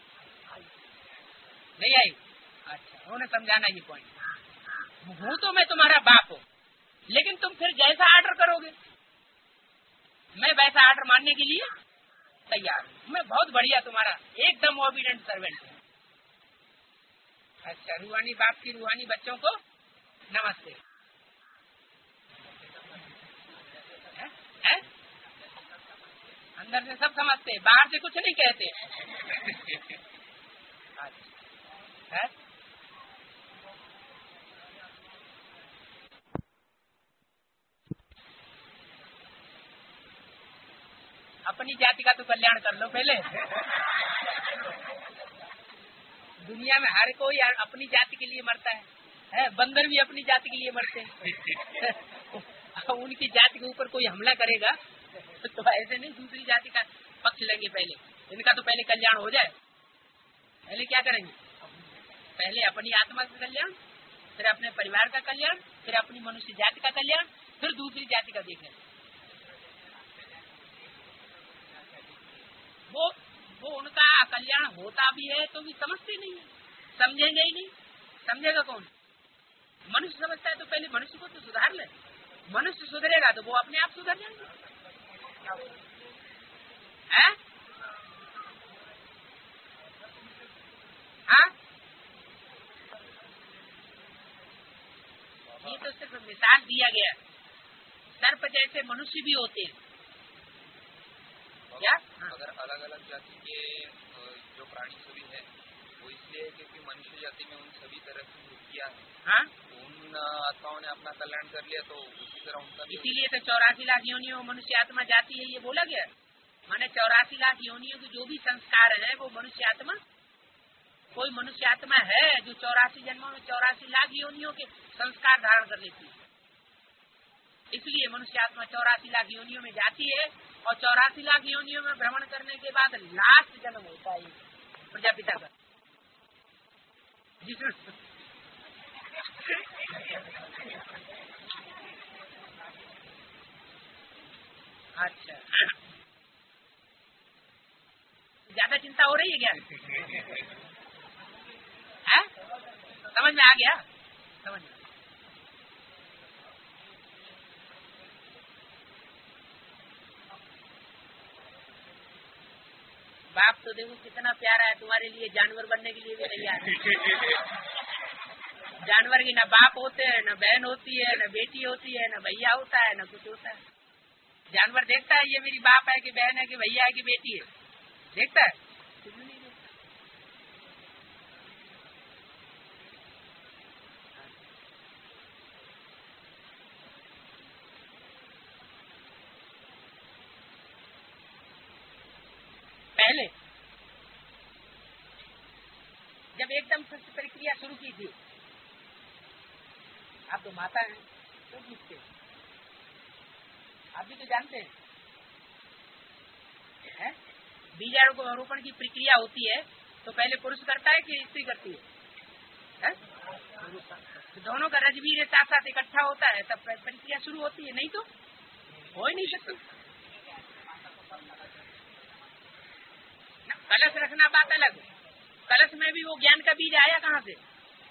नहीं आई? अच्छा, उन्होंने समझाना ये पॉइंट, हूँ तो मैं तुम्हारा बाप हूँ, लेकिन तुम फिर जैसा ऑर्डर करोगे मैं वैसा ऑर्डर मानने के लिए तैयार हूँ। मैं बहुत बढ़िया तुम्हारा एकदम ओबीडेंट सर्वेंट हूँ। अच्छा, रूहानी बाप की रूहानी बच्चों को नमस्ते है? है? अंदर से सब समझते, बाहर से कुछ नहीं कहते। अच्छा है? अपनी जाति का तो कल्याण कर लो पहले। दुनिया में हर कोई अपनी जाति के लिए मरता है, है? बंदर भी अपनी जाति के लिए मरते हैं। उनकी जाति के ऊपर कोई हमला करेगा तो ऐसे नहीं दूसरी जाति का पक्ष लेंगे, पहले इनका तो पहले कल्याण हो जाए। पहले क्या करेंगे? पहले अपनी आत्मा का कल्याण, फिर अपने परिवार का कल्याण, फिर अपनी मनुष्य जाति का कल्याण, फिर दूसरी जाति का देखेंगे। वो वो उनका कल्याण होता भी है तो भी समझते नहीं है, समझेंगे ही नहीं। समझेगा कौन? मनुष्य समझता है तो पहले मनुष्य को तो सुधार ले, मनुष्य सुधरेगा तो वो अपने आप सुधर जाएंगे। है? हाँ, ये तो सिर्फ मिसाल दिया गया। सर्प जैसे मनुष्य भी होते हैं क्या? हाँ। अगर अलग अलग जाति के जो प्राणी सभी है वो इसलिए क्योंकि मनुष्य जाति में उन सभी तरह की वृत्तियां हैं। हाँ? उन आत्माओं ने अपना कल्याण कर लिया तो उसी तरह उनका, इसीलिए तो चौरासी लाख योनियों मनुष्य आत्मा जाती है, ये बोला गया। माने चौरासी लाख योनियों के जो भी संस्कार है वो मनुष्य आत्मा, कोई मनुष्य आत्मा है जो चौरासी जन्मों में चौरासी लाख योनियों के संस्कार धारण कर लेती है। इसलिए मनुष्य आत्मा चौरासी लाख योनियों में जाती है, और चौरासी लाख योनियों में भ्रमण करने के बाद लास्ट जन्म होता है प्रजापिता का, जिसमें अच्छा ज्यादा चिंता हो रही है क्या? है? समझ में आ गया? समझ में बाप तो देखो कितना प्यारा है, तुम्हारे लिए जानवर बनने के लिए भी तैयार है। जानवर की न बाप होते हैं, न बहन होती है, न बेटी होती है, न भैया होता है, न कुछ होता है। जानवर देखता है ये मेरी बाप है कि बहन है कि भैया है कि बेटी है, देखता है? नहीं देखता। पहले जब एकदम सत्य प्रक्रिया शुरू की थी, आप तो माता हैं तो पूछते, आप भी तो जानते हैं, है? बीजारोपण की प्रक्रिया होती है तो पहले पुरुष करता है कि स्त्री करती है, है? तो दोनों का रजबीर साथ साथ इकट्ठा होता है तब प्रक्रिया शुरू होती है, नहीं तो हो ही नहीं सकती। कलश रखना बात अलग, कलश में भी वो ज्ञान का बीज आया कहाँ से?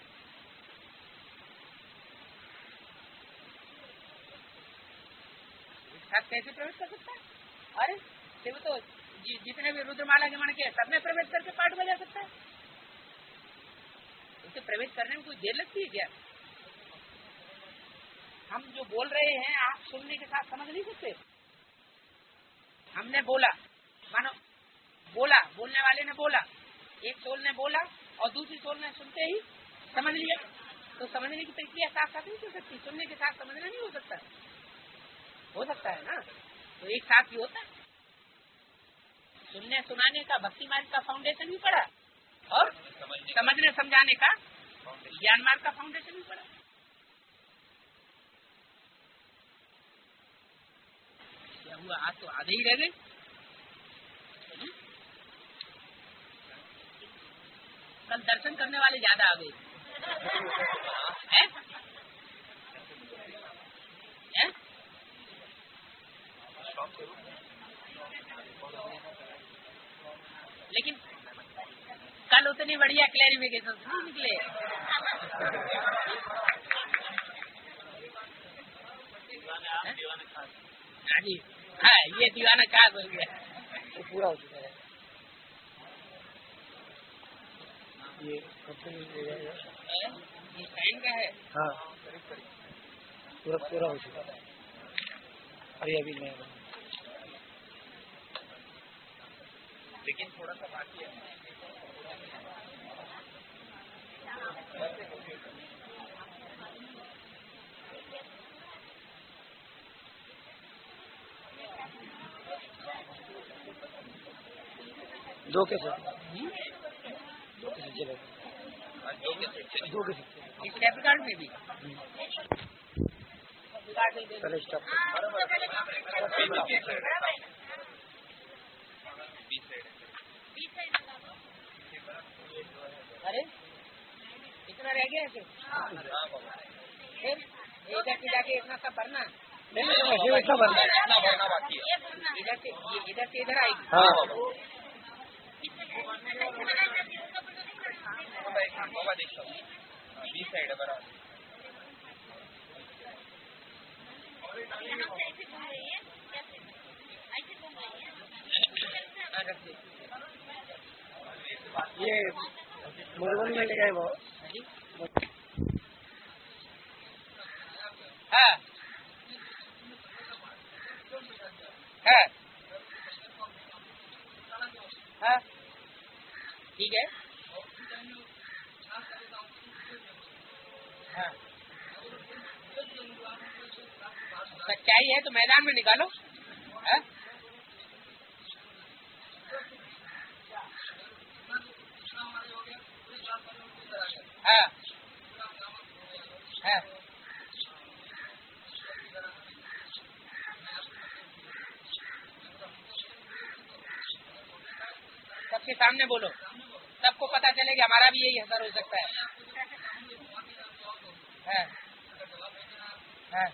कैसे प्रवेश कर सकता है? अरे शिव तो जितने भी रुद्रमाला के मन के सब में प्रवेश करके पाठ बजा सकता है। उसे प्रवेश करने में कोई देर लगती है क्या? हम जो बोल रहे हैं आप सुनने के साथ समझ नहीं सकते। हमने बोला, मानो बोला, बोलने वाले ने बोला, एक सोल ने बोला और दूसरी सोल ने सुनते ही समझ लिया, तो समझने की प्रक्रिया साथ साथ नहीं हो सकती, सुनने के साथ समझना नहीं हो सकता। हो सकता है ना, तो एक साथ ही होता है। सुनने सुनाने का भक्ति मार्ग का फाउंडेशन भी पड़ा और समझने समझाने का ज्ञान मार्ग का फाउंडेशन भी पड़ा। क्या हुआ, आज तो आधे ही रह गए। कल दर्शन करने वाले ज्यादा आ गए हैं? हैं? लेकिन कल उतनी बढ़िया क्लैरिफिकेशन नहीं निकले। हाँ जी, हाँ ये दीवाना कहा बोल गया, तो पूरा हो चुका है ये ये साइन का है। हाँ पूरा पूरा हो चुका है, अरे अभी नहीं, लेकिन थोड़ा सा बाकी है। दो के साथ दो के चले दो के इस कैपिटल में भी पहले स्टॉप। अरे इतना रह गया फिर फिर इधर से जाके इतना सब भरना, इतना भरना बाकी है, इधर से इधर से इधर आएगी। हाँ बीस साइड है बराबर। ये मुरगन में ले गए वो। हाँ हाँ हाँ ठीक है। हाँ सच्चाई है तो मैदान में निकालो। हाँ हाँ हाँ सबके सामने बोलो, सबको पता चले कि हमारा भी यही असर हो सकता है। हाँ हाँ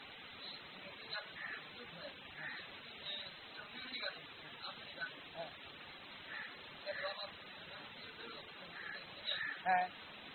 हाँ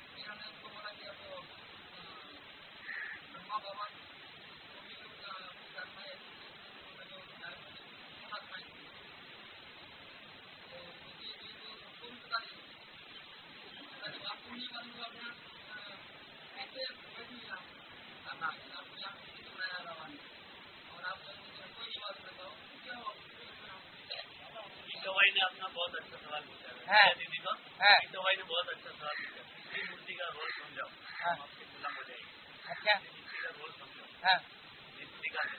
दवाई ने अपना बहुत अच्छा सवाल पूछा है। हाँ दीदी को हाँ दवाई ने बहुत अच्छा सवाल पूछा। श्री मूर्ति का रोल समझाओ, हाँ आपके गुलाम हो जाएगी। अच्छा मूर्ति का रोल समझाओ। हाँ निकाल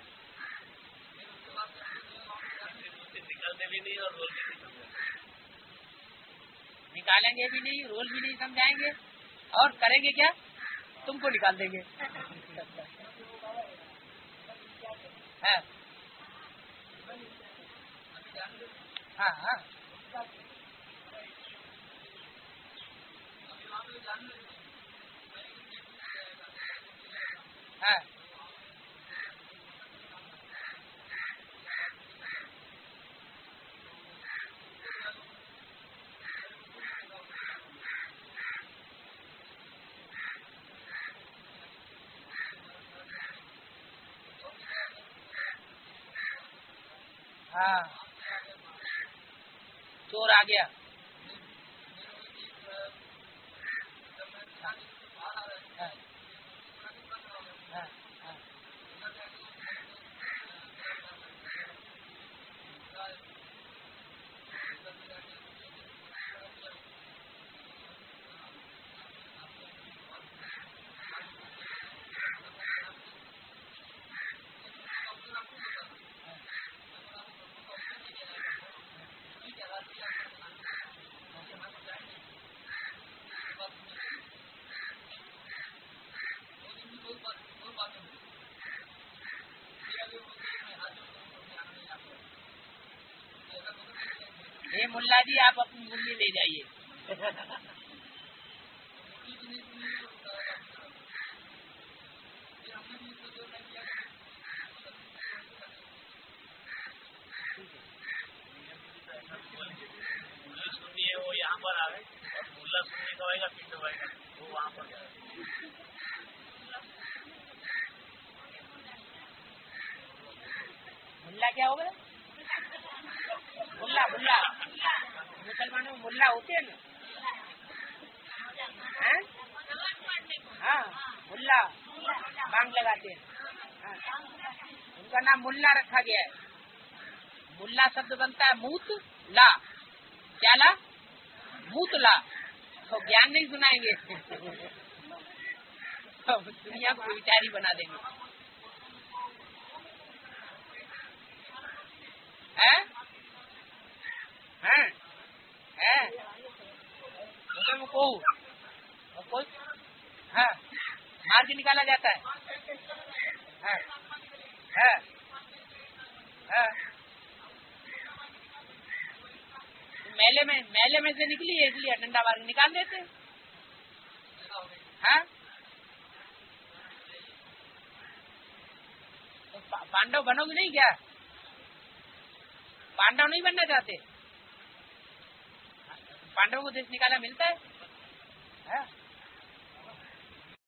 मूर्ति निकालने भी नहीं और रोल भी नहीं समझा, निकालेंगे भी नहीं, रोल भी नहीं समझाएंगे और करेंगे क्या, तुमको निकाल देंगे। हाँ हाँ हाँ हाँ हाँ चोर आ गया। हाँ, हाँ, हाँ। ये मुल्ला जी आप अपनी मुर्गी ले जाइए। मुल्ला सुन्नी है वो यहाँ पर आवे और मुल्ला सुन्नी का होगा पिंड होगा वो वहाँ पर जाए। मुल्ला क्या होगा? मुल्ला मुल्ला मुसलमानों में मुल्ला होते हैं ना। हैं? हाँ मुल्ला बांग लगाते हैं। हाँ। उनका नाम मुल्ला रखा गया है। मुल्ला शब्द बनता है मूत ला। क्या ला? मूत ला। तो ज्ञान नहीं सुनाएंगे। तो दुनिया को विचारी बना देंगे। हैं? हैं? हैं? उधर में को कोई हाँ मार के निकाला जाता है। हाँ हाँ हाँ मेले में मेले में से निकली है इसलिए डंडा मार के निकाल देते हैं। हाँ तो पा, पांडव बनोगे नहीं क्या? पांडव नहीं बनना चाहते? पांडव को देश निकाला मिलता है, है?